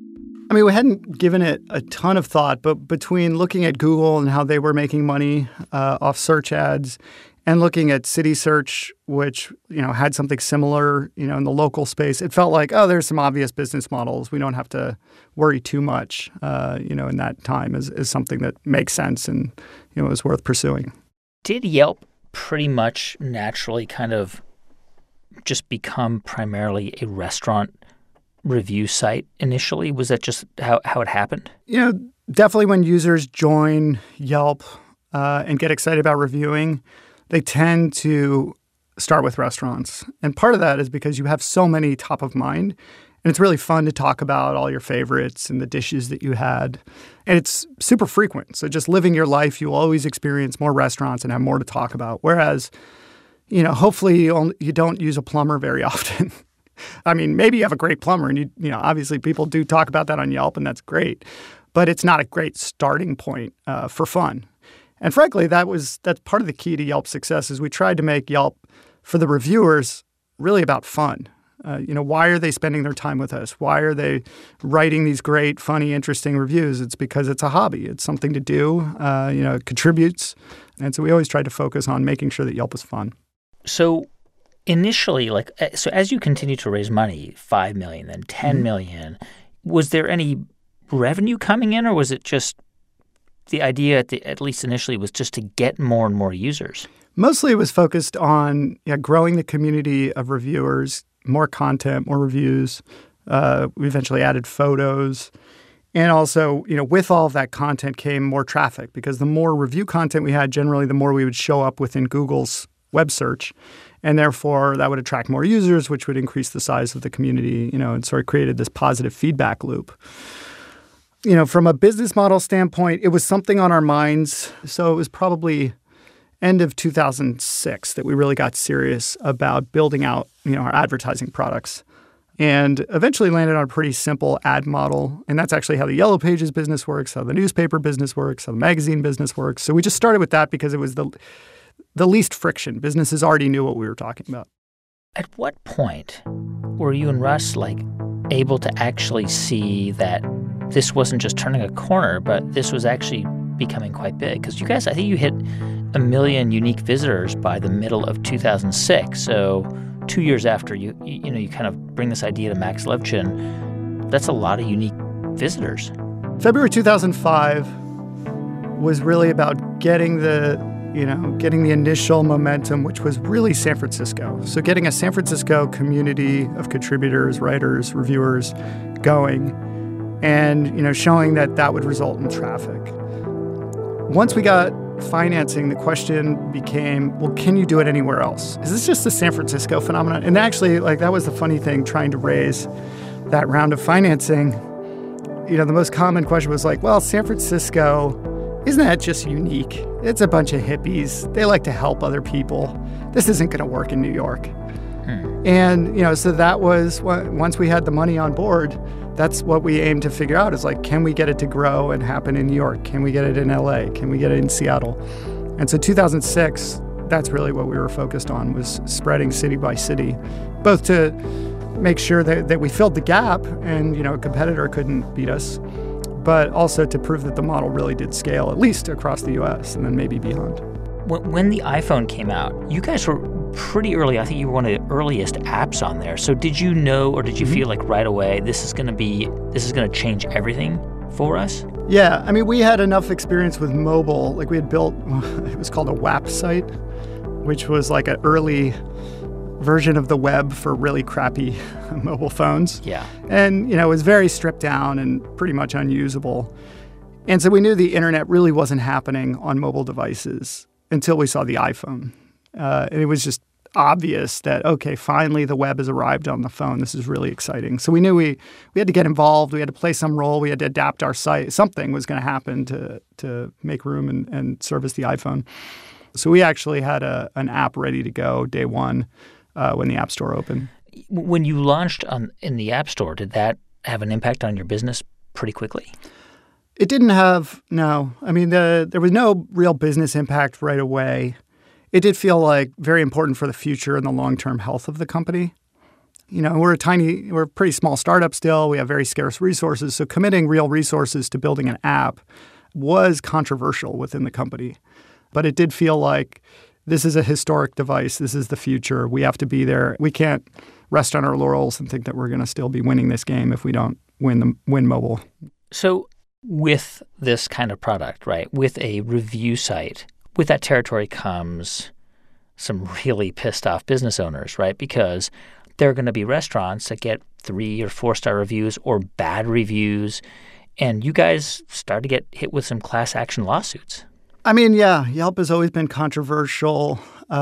I mean, we hadn't given it a ton of thought, but between looking at Google and how they were making money off search ads and looking at City Search, which, had something similar, in the local space, it felt like, there's some obvious business models. We don't have to worry too much, in that time is something that makes sense and, is worth pursuing. Did Yelp pretty much naturally kind of just become primarily a restaurant review site initially? Was that just how it happened? Definitely when users join Yelp and get excited about reviewing, they tend to start with restaurants. And part of that is because you have so many top of mind. And it's really fun to talk about all your favorites and the dishes that you had. And it's super frequent. So just living your life, you'll always experience more restaurants and have more to talk about. Whereas, hopefully you don't use a plumber very often. I mean, maybe you have a great plumber and obviously people do talk about that on Yelp and that's great. But it's not a great starting point for fun. And frankly, that's part of the key to Yelp's success is we tried to make Yelp for the reviewers really about fun. Why are they spending their time with us? Why are they writing these great, funny, interesting reviews? It's because it's a hobby. It's something to do. It contributes. And so we always tried to focus on making sure that Yelp is fun. So initially, so as you continue to raise money, $5 million, then $10 million, was there any revenue coming in, or was it just the idea, at least initially, was just to get more and more users? Mostly it was focused on growing the community of reviewers, more content, more reviews. We eventually added photos. And also, with all of that content came more traffic because the more review content we had, generally, the more we would show up within Google's web search. And therefore, that would attract more users, which would increase the size of the community, and sort of created this positive feedback loop. From a business model standpoint, it was something on our minds. So it was probably end of 2006 that we really got serious about building out, our advertising products. And eventually landed on a pretty simple ad model. And that's actually how the Yellow Pages business works, how the newspaper business works, how the magazine business works. So we just started with that because it was the least friction. Businesses already knew what we were talking about. At what point were you and Russ able to actually see that this wasn't just turning a corner, but this was actually becoming quite big? Because you guys, I think you hit 1 million unique visitors by the middle of 2006. So 2 years after you kind of bring this idea to Max Levchin, that's a lot of unique visitors. February 2005 was really about getting the initial momentum, which was really San Francisco. So getting a San Francisco community of contributors, writers, reviewers going and, showing that would result in traffic. Once we got financing, the question became, well, can you do it anywhere else? Is this just a San Francisco phenomenon? And actually, that was the funny thing, trying to raise that round of financing. The most common question was well, San Francisco, isn't that just unique? It's a bunch of hippies. They like to help other people. This isn't going to work in New York. And, so that was, once we had the money on board, that's what we aimed to figure out is can we get it to grow and happen in New York? Can we get it in LA? Can we get it in Seattle? And so 2006, that's really what we were focused on, was spreading city by city, both to make sure that we filled the gap and, a competitor couldn't beat us, but also to prove that the model really did scale, at least across the U.S. and then maybe beyond. When the iPhone came out, you guys were pretty early. I think you were one of the earliest apps on there. So did you know, or did you feel like right away this is going to change everything for us? Yeah, I mean, we had enough experience with mobile. Like we had built, it was called a WAP site, which was like an early version of the web for really crappy mobile phones. Yeah. And, it was very stripped down and pretty much unusable. And so we knew the internet really wasn't happening on mobile devices until we saw the iPhone. And it was just obvious that, okay, finally the web has arrived on the phone. This is really exciting. So we knew we had to get involved. We had to play some role. We had to adapt our site. Something was going to happen to make room and service the iPhone. So we actually had an app ready to go day one when the App Store opened. When you launched in the App Store, did that have an impact on your business pretty quickly? It didn't have, no. I mean, there was no real business impact right away. It did feel like very important for the future and the long-term health of the company. We're a pretty small startup still. We have very scarce resources. So committing real resources to building an app was controversial within the company. But it did feel like this is a historic device. This is the future. We have to be there. We can't rest on our laurels and think that we're going to still be winning this game if we don't win mobile. So with this kind of product, right, with a review site, with that territory comes some really pissed off business owners, right? Because there are going to be restaurants that get 3 or 4-star reviews or bad reviews. And you guys start to get hit with some class action lawsuits. I mean, yeah, Yelp has always been controversial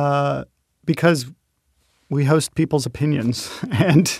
because we host people's opinions, and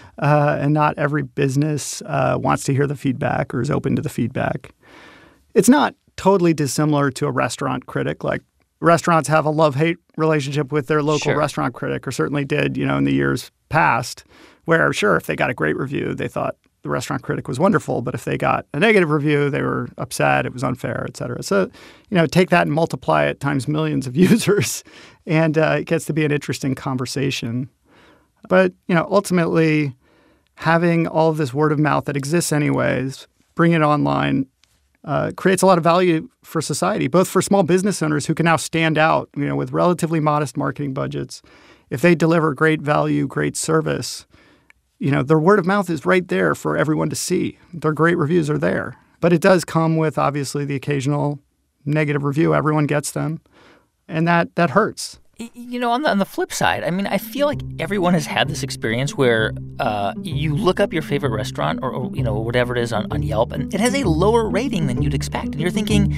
not every business wants to hear the feedback or is open to the feedback. It's not totally dissimilar to a restaurant critic. Like restaurants have a love-hate relationship with their local restaurant critic, or certainly did, in the years past, where sure, if they got a great review, they thought the restaurant critic was wonderful, but if they got a negative review, they were upset, it was unfair, et cetera. So, take that and multiply it times millions of users, and it gets to be an interesting conversation. But, ultimately, having all of this word of mouth that exists anyways, bring it online, creates a lot of value for society, both for small business owners who can now stand out, with relatively modest marketing budgets. If they deliver great value, great service, their word of mouth is right there for everyone to see. Their great reviews are there. But it does come with, obviously, the occasional negative review. Everyone gets them. And that hurts. On the flip side, I mean, I feel like everyone has had this experience where you look up your favorite restaurant or whatever it is on Yelp, and it has a lower rating than you'd expect. And you're thinking,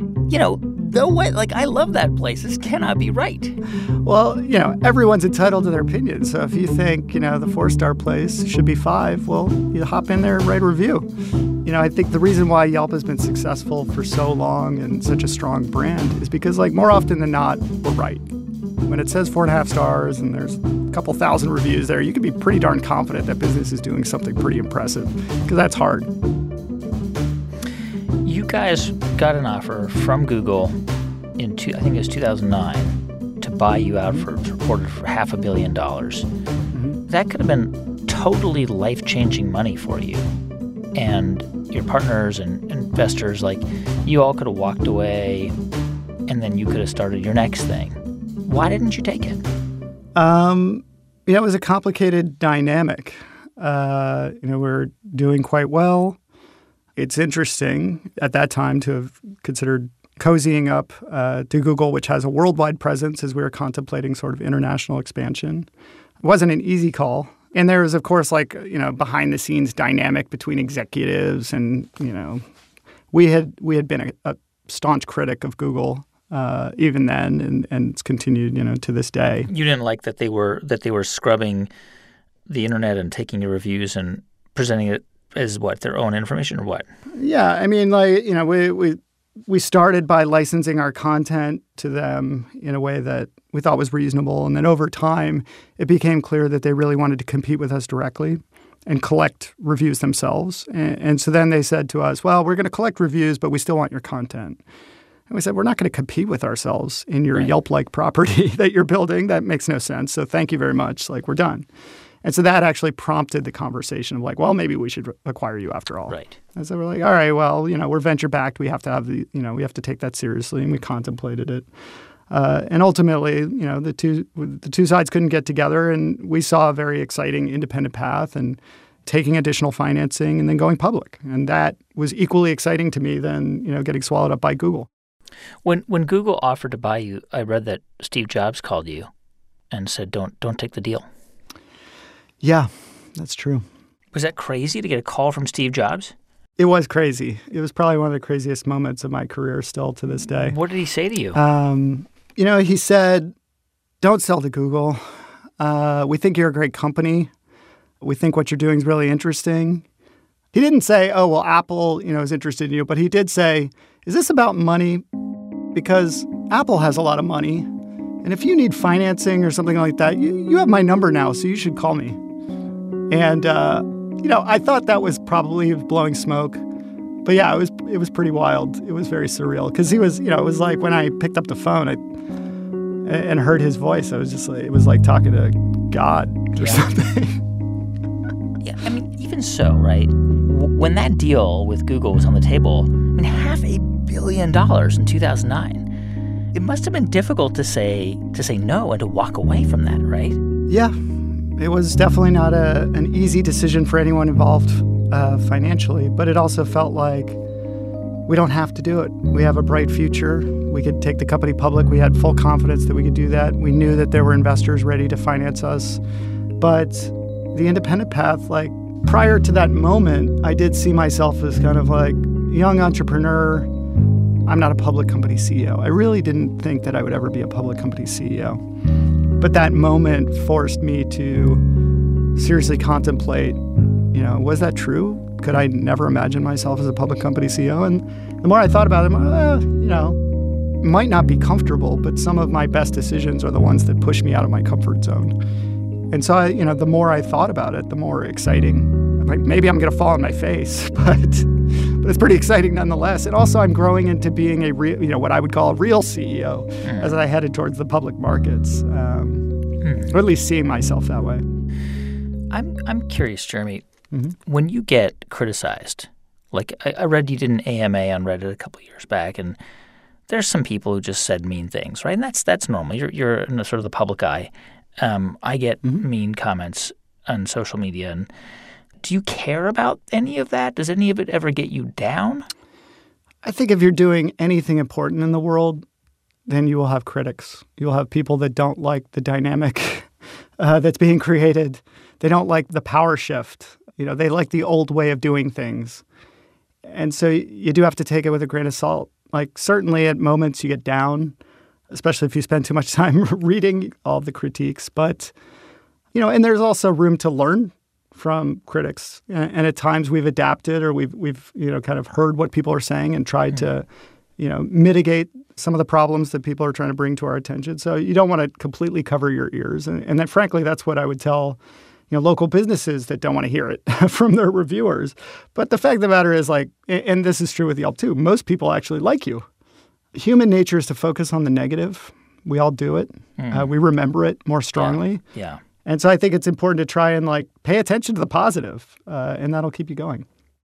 no way, like, I love that place. This cannot be right. Well, everyone's entitled to their opinion. So if you think, the 4-star place should be 5, well, you hop in there and write a review. I think the reason why Yelp has been successful for so long and such a strong brand is because, like, more often than not, we're right. When it says 4.5 stars and there's a couple thousand reviews there, you can be pretty darn confident that business is doing something pretty impressive, because that's hard. You guys got an offer from Google I think it was 2009 to buy you out reported for $500 million. Mm-hmm. That could have been totally life-changing money for you. And your partners and investors, like, you all could have walked away and then you could have started your next thing. Why didn't you take it? It was a complicated dynamic. We're doing quite well. It's interesting at that time to have considered cozying up to Google, which has a worldwide presence, as we were contemplating sort of international expansion. It wasn't an easy call. And there was, of course, behind-the-scenes dynamic between executives. And, we had been a staunch critic of Google even then, and it's continued, to this day. You didn't like that they were scrubbing the internet and taking your reviews and presenting it as what, their own information or what? Yeah, I mean, we started by licensing our content to them in a way that we thought was reasonable, and then over time, it became clear that they really wanted to compete with us directly and collect reviews themselves. And so then they said to us, well, we're going to collect reviews, but we still want your content. And we said, we're not going to compete with ourselves in your Yelp-like property that you're building. That makes no sense. So thank you very much. We're done. And so that actually prompted the conversation of well, maybe we should acquire you after all. Right. And so we're like, all right, well, we're venture-backed. We have to have we have to take that seriously. And we contemplated it. And ultimately, the two sides couldn't get together, and we saw a very exciting independent path and taking additional financing and then going public. And that was equally exciting to me than, getting swallowed up by Google. When Google offered to buy you, I read that Steve Jobs called you and said, don't take the deal. Yeah, that's true. Was that crazy to get a call from Steve Jobs? It was crazy. It was probably one of the craziest moments of my career still to this day. What did he say to you? He said, don't sell to Google. We think you're a great company. We think what you're doing is really interesting. He didn't say, oh, well, Apple, is interested in you. But he did say, is this about money? Because Apple has a lot of money. And if you need financing or something like that, you have my number now, so you should call me. And, I thought that was probably blowing smoke. But yeah, it was pretty wild. It was very surreal because he was, it was like when I picked up the phone and heard his voice, I was just like, it was like talking to God or something. Yeah, even so, right? When that deal with Google was on the table, $500 million in 2009, it must have been difficult to say no and to walk away from that, right? Yeah, it was definitely not an easy decision for anyone involved financially, but it also felt like we don't have to do it. We have a bright future. We could take the company public. We had full confidence that we could do that. We knew that there were investors ready to finance us. But the independent path, prior to that moment, I did see myself as kind of young entrepreneur. I'm not a public company CEO. I really didn't think that I would ever be a public company CEO. But that moment forced me to seriously contemplate, was that true? Could I never imagine myself as a public company CEO? And the more I thought about it, it might not be comfortable, but some of my best decisions are the ones that push me out of my comfort zone. And so, the more I thought about it, the more exciting. Maybe I'm going to fall on my face, but it's pretty exciting nonetheless. And also, I'm growing into being a real, what I would call a real CEO as I headed towards the public markets, or at least seeing myself that way. I'm curious, Jeremy. Mm-hmm. When you get criticized, I read you did an AMA on Reddit a couple of years back, and there's some people who just said mean things, right? And that's normal. You're in sort of the public eye. I get mean comments on social media. And do you care about any of that? Does any of it ever get you down? I think if you're doing anything important in the world, then you will have critics. You'll have people that don't like the dynamic that's being created. They don't like the power shift. They like the old way of doing things. And so you do have to take it with a grain of salt. Certainly at moments you get down, especially if you spend too much time reading all the critiques. But, and there's also room to learn from critics. And at times we've adapted or we've kind of heard what people are saying and tried to, mitigate some of the problems that people are trying to bring to our attention. So you don't want to completely cover your ears. And then, frankly, that's what I would tell, local businesses that don't want to hear it from their reviewers. But the fact of the matter is, and this is true with Yelp too, most people actually like you. Human nature is to focus on the negative. We all do it. We remember it more strongly. Yeah. And so I think it's important to try and pay attention to the positive, and that'll keep you going.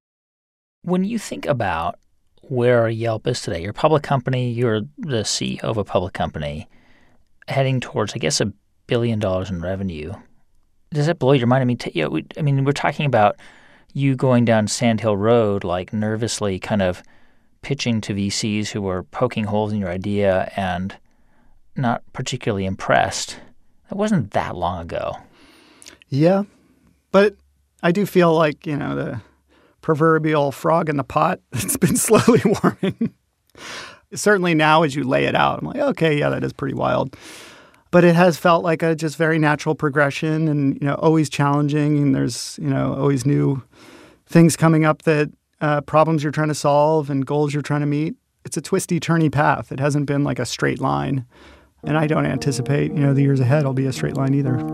When you think about where Yelp is today, you're a public company, you're the CEO of a public company, heading towards, I guess, $1 billion in revenue. Does that blow your mind? We're talking about you going down Sand Hill Road, nervously kind of pitching to VCs who were poking holes in your idea and not particularly impressed. That wasn't that long ago. Yeah, but I do feel the proverbial frog in the pot, it's been slowly warming. Certainly now as you lay it out, I'm like, okay, yeah, that is pretty wild. But it has felt like a just very natural progression and, always challenging. And there's, always new things coming up that problems you're trying to solve and goals you're trying to meet. It's a twisty, turny path. It hasn't been a straight line. And I don't anticipate, the years ahead will be a straight line either.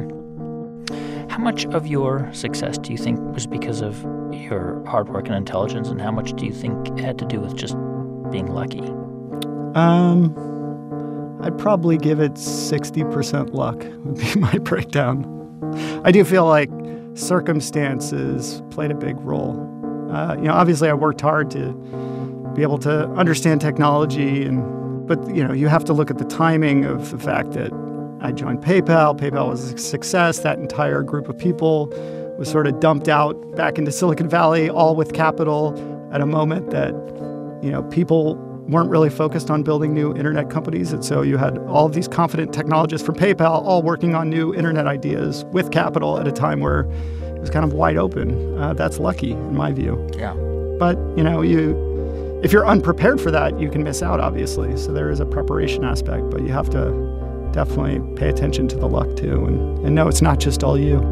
How much of your success do you think was because of your hard work and intelligence, and how much do you think had to do with just being lucky? I'd probably give it 60% luck would be my breakdown. I do feel like circumstances played a big role. Obviously I worked hard to be able to understand technology and But, you have to look at the timing of the fact that I joined PayPal. PayPal was a success. That entire group of people was sort of dumped out back into Silicon Valley, all with capital at a moment that, people weren't really focused on building new internet companies. And so you had all of these confident technologists from PayPal all working on new internet ideas with capital at a time where it was kind of wide open. That's lucky, in my view. Yeah. But, if you're unprepared for that, you can miss out, obviously. So there is a preparation aspect, but you have to definitely pay attention to the luck, too. And no, it's not just all you.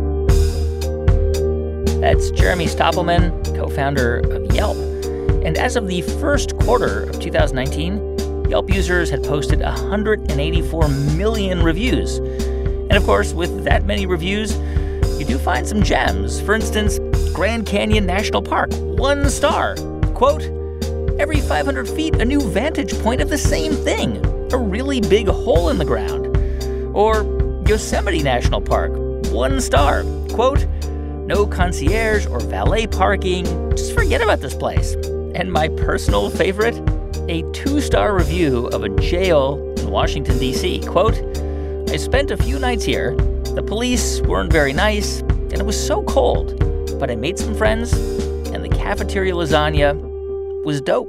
That's Jeremy Stoppelman, co-founder of Yelp. And as of the first quarter of 2019, Yelp users had posted 184 million reviews. And of course, with that many reviews, you do find some gems. For instance, Grand Canyon National Park, 1 star. Quote, every 500 feet, a new vantage point of the same thing, a really big hole in the ground. Or Yosemite National Park, 1 star. Quote, no concierge or valet parking, just forget about this place. And my personal favorite, a 2-star review of a jail in Washington, D.C. Quote, I spent a few nights here. The police weren't very nice, and it was so cold. But I made some friends, and the cafeteria lasagna was dope.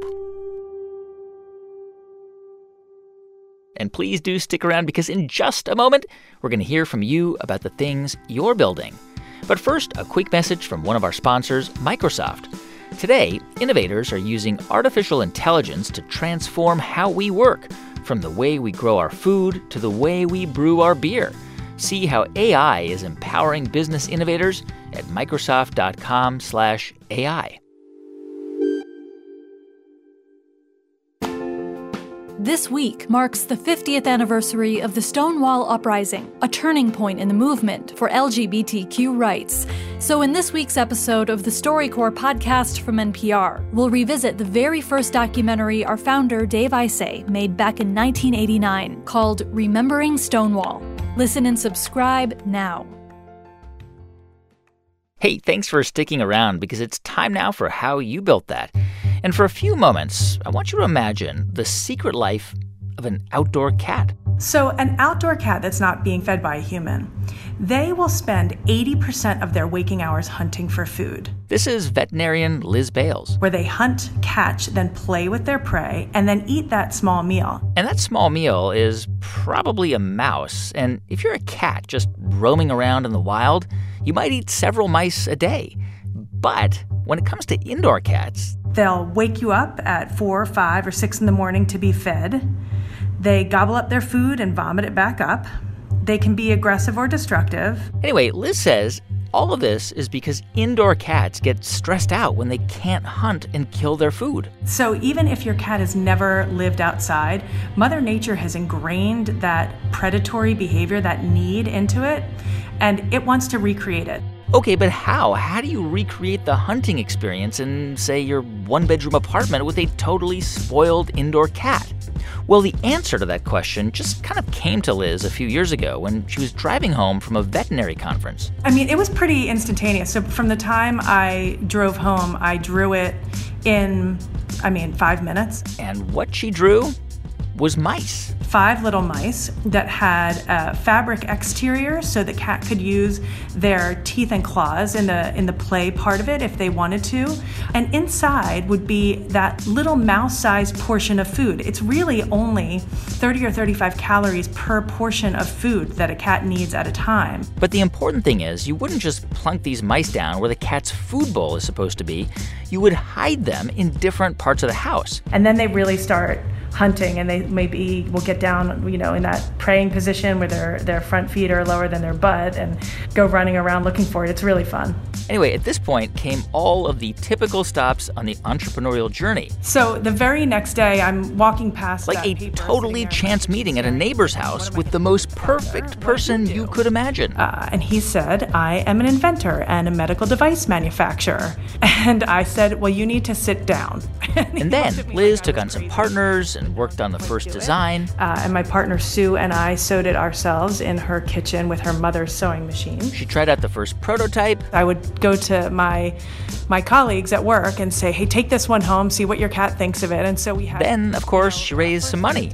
And please do stick around because in just a moment, we're going to hear from you about the things you're building. But first, a quick message from one of our sponsors, Microsoft. Today, innovators are using artificial intelligence to transform how we work, from the way we grow our food to the way we brew our beer. See how AI is empowering business innovators at Microsoft.com/AI. This week marks the 50th anniversary of the Stonewall Uprising, a turning point in the movement for LGBTQ rights. So in this week's episode of the StoryCorps podcast from NPR, we'll revisit the very first documentary our founder, Dave Isay, made back in 1989, called Remembering Stonewall. Listen and subscribe now. Hey, thanks for sticking around because it's time now for How You Built That. And for a few moments, I want you to imagine the secret life of an outdoor cat. So an outdoor cat that's not being fed by a human, they will spend 80% of their waking hours hunting for food. This is veterinarian Liz Bales. Where they hunt, catch, then play with their prey, and then eat that small meal. And that small meal is probably a mouse. And if you're a cat just roaming around in the wild, you might eat several mice a day. But when it comes to indoor cats, they'll wake you up at 4, 5, or 6 in the morning to be fed. They gobble up their food and vomit it back up. They can be aggressive or destructive. Anyway, Liz says all of this is because indoor cats get stressed out when they can't hunt and kill their food. So even if your cat has never lived outside, Mother Nature has ingrained that predatory behavior, that need into it, and it wants to recreate it. Okay, but how? How do you recreate the hunting experience in, say, your one-bedroom apartment with a totally spoiled indoor cat? Well, the answer to that question just kind of came to Liz a few years ago when she was driving home from a veterinary conference. I mean, it was pretty instantaneous. So from the time I drove home, I drew it in, 5 minutes. And what she drew was mice. 5 little mice that had a fabric exterior so the cat could use their teeth and claws in the play part of it if they wanted to. And inside would be that little mouse-sized portion of food. It's really only 30 or 35 calories per portion of food that a cat needs at a time. But the important thing is you wouldn't just plunk these mice down where the cat's food bowl is supposed to be. You would hide them in different parts of the house. And then they really start hunting, and they maybe will get down, in that praying position where their front feet are lower than their butt and go running around looking for it. It's really fun. Anyway, at this point came all of the typical stops on the entrepreneurial journey. So the very next day, I'm walking past like a totally chance meeting at a neighbor's house with the most perfect person you could imagine. And he said, I am an inventor and a medical device manufacturer. And I said, well, you need to sit down. And then Liz took on some partners, and and worked on the first design. And my partner Sue and I sewed it ourselves in her kitchen with her mother's sewing machine. She tried out the first prototype. I would go to my colleagues at work and say, hey, take this one home, see what your cat thinks of it. And so we had... Then, of course, she raised some money.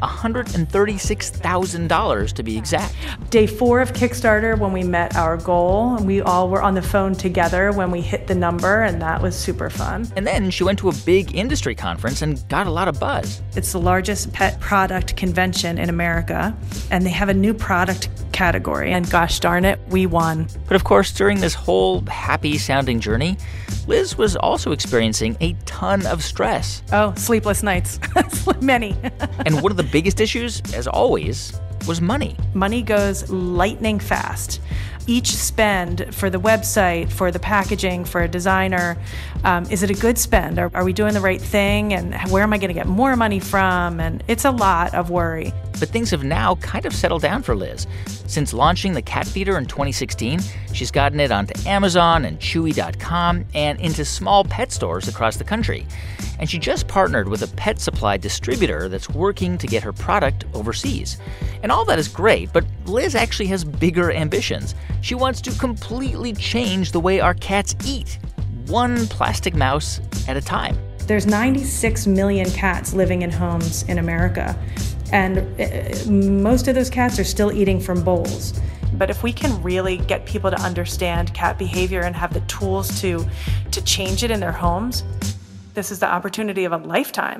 $136,000 to be exact. Day 4 of Kickstarter, when we met our goal, we all were on the phone together when we hit the number, and that was super fun. And then she went to a big industry conference and got a lot of buzz. It's the largest pet product convention in America, and they have a new product category, and gosh darn it, we won. But of course, during this whole happy-sounding journey, Liz was also experiencing a ton of stress. Oh, sleepless nights. Many. And one of the biggest issues, as always, was money. Money goes lightning fast. Each spend for the website, for the packaging, for a designer, is it a good spend? Are we doing the right thing? And where am I going to get more money from? And it's a lot of worry. But things have now kind of settled down for Liz. Since launching the cat feeder in 2016, she's gotten it onto Amazon and Chewy.com and into small pet stores across the country. And she just partnered with a pet supply distributor that's working to get her product overseas. And all that is great, but Liz actually has bigger ambitions. She wants to completely change the way our cats eat, one plastic mouse at a time. There's 96 million cats living in homes in America, and most of those cats are still eating from bowls. But if we can really get people to understand cat behavior and have the tools to change it in their homes, this is the opportunity of a lifetime.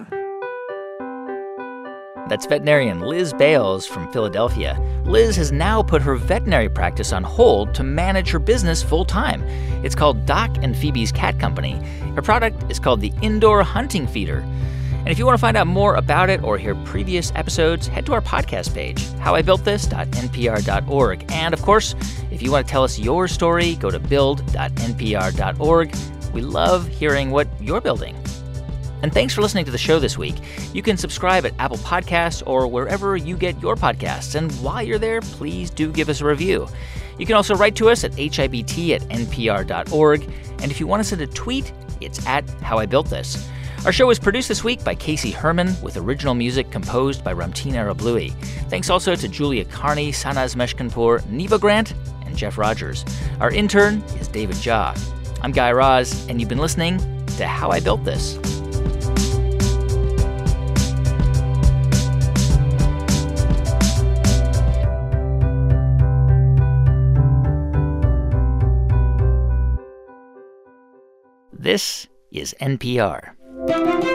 That's veterinarian Liz Bales from Philadelphia. Liz has now put her veterinary practice on hold to manage her business full-time. It's called Doc and Phoebe's Cat Company. Her product is called the Indoor Hunting Feeder. And if you want to find out more about it or hear previous episodes, head to our podcast page, howibuiltthis.npr.org. And of course, if you want to tell us your story, go to build.npr.org. We love hearing what you're building. And thanks for listening to the show this week. You can subscribe at Apple Podcasts or wherever you get your podcasts. And while you're there, please do give us a review. You can also write to us at hibt@npr.org. And if you want to send a tweet, it's at howibuiltthis. Our show was produced this week by Casey Herman with original music composed by Ramtin Arablouei. Thanks also to Julia Carney, Sanaz Meshkinpour, Neva Grant, and Jeff Rogers. Our intern is David Jha. I'm Guy Raz, and you've been listening to How I Built This. This is NPR.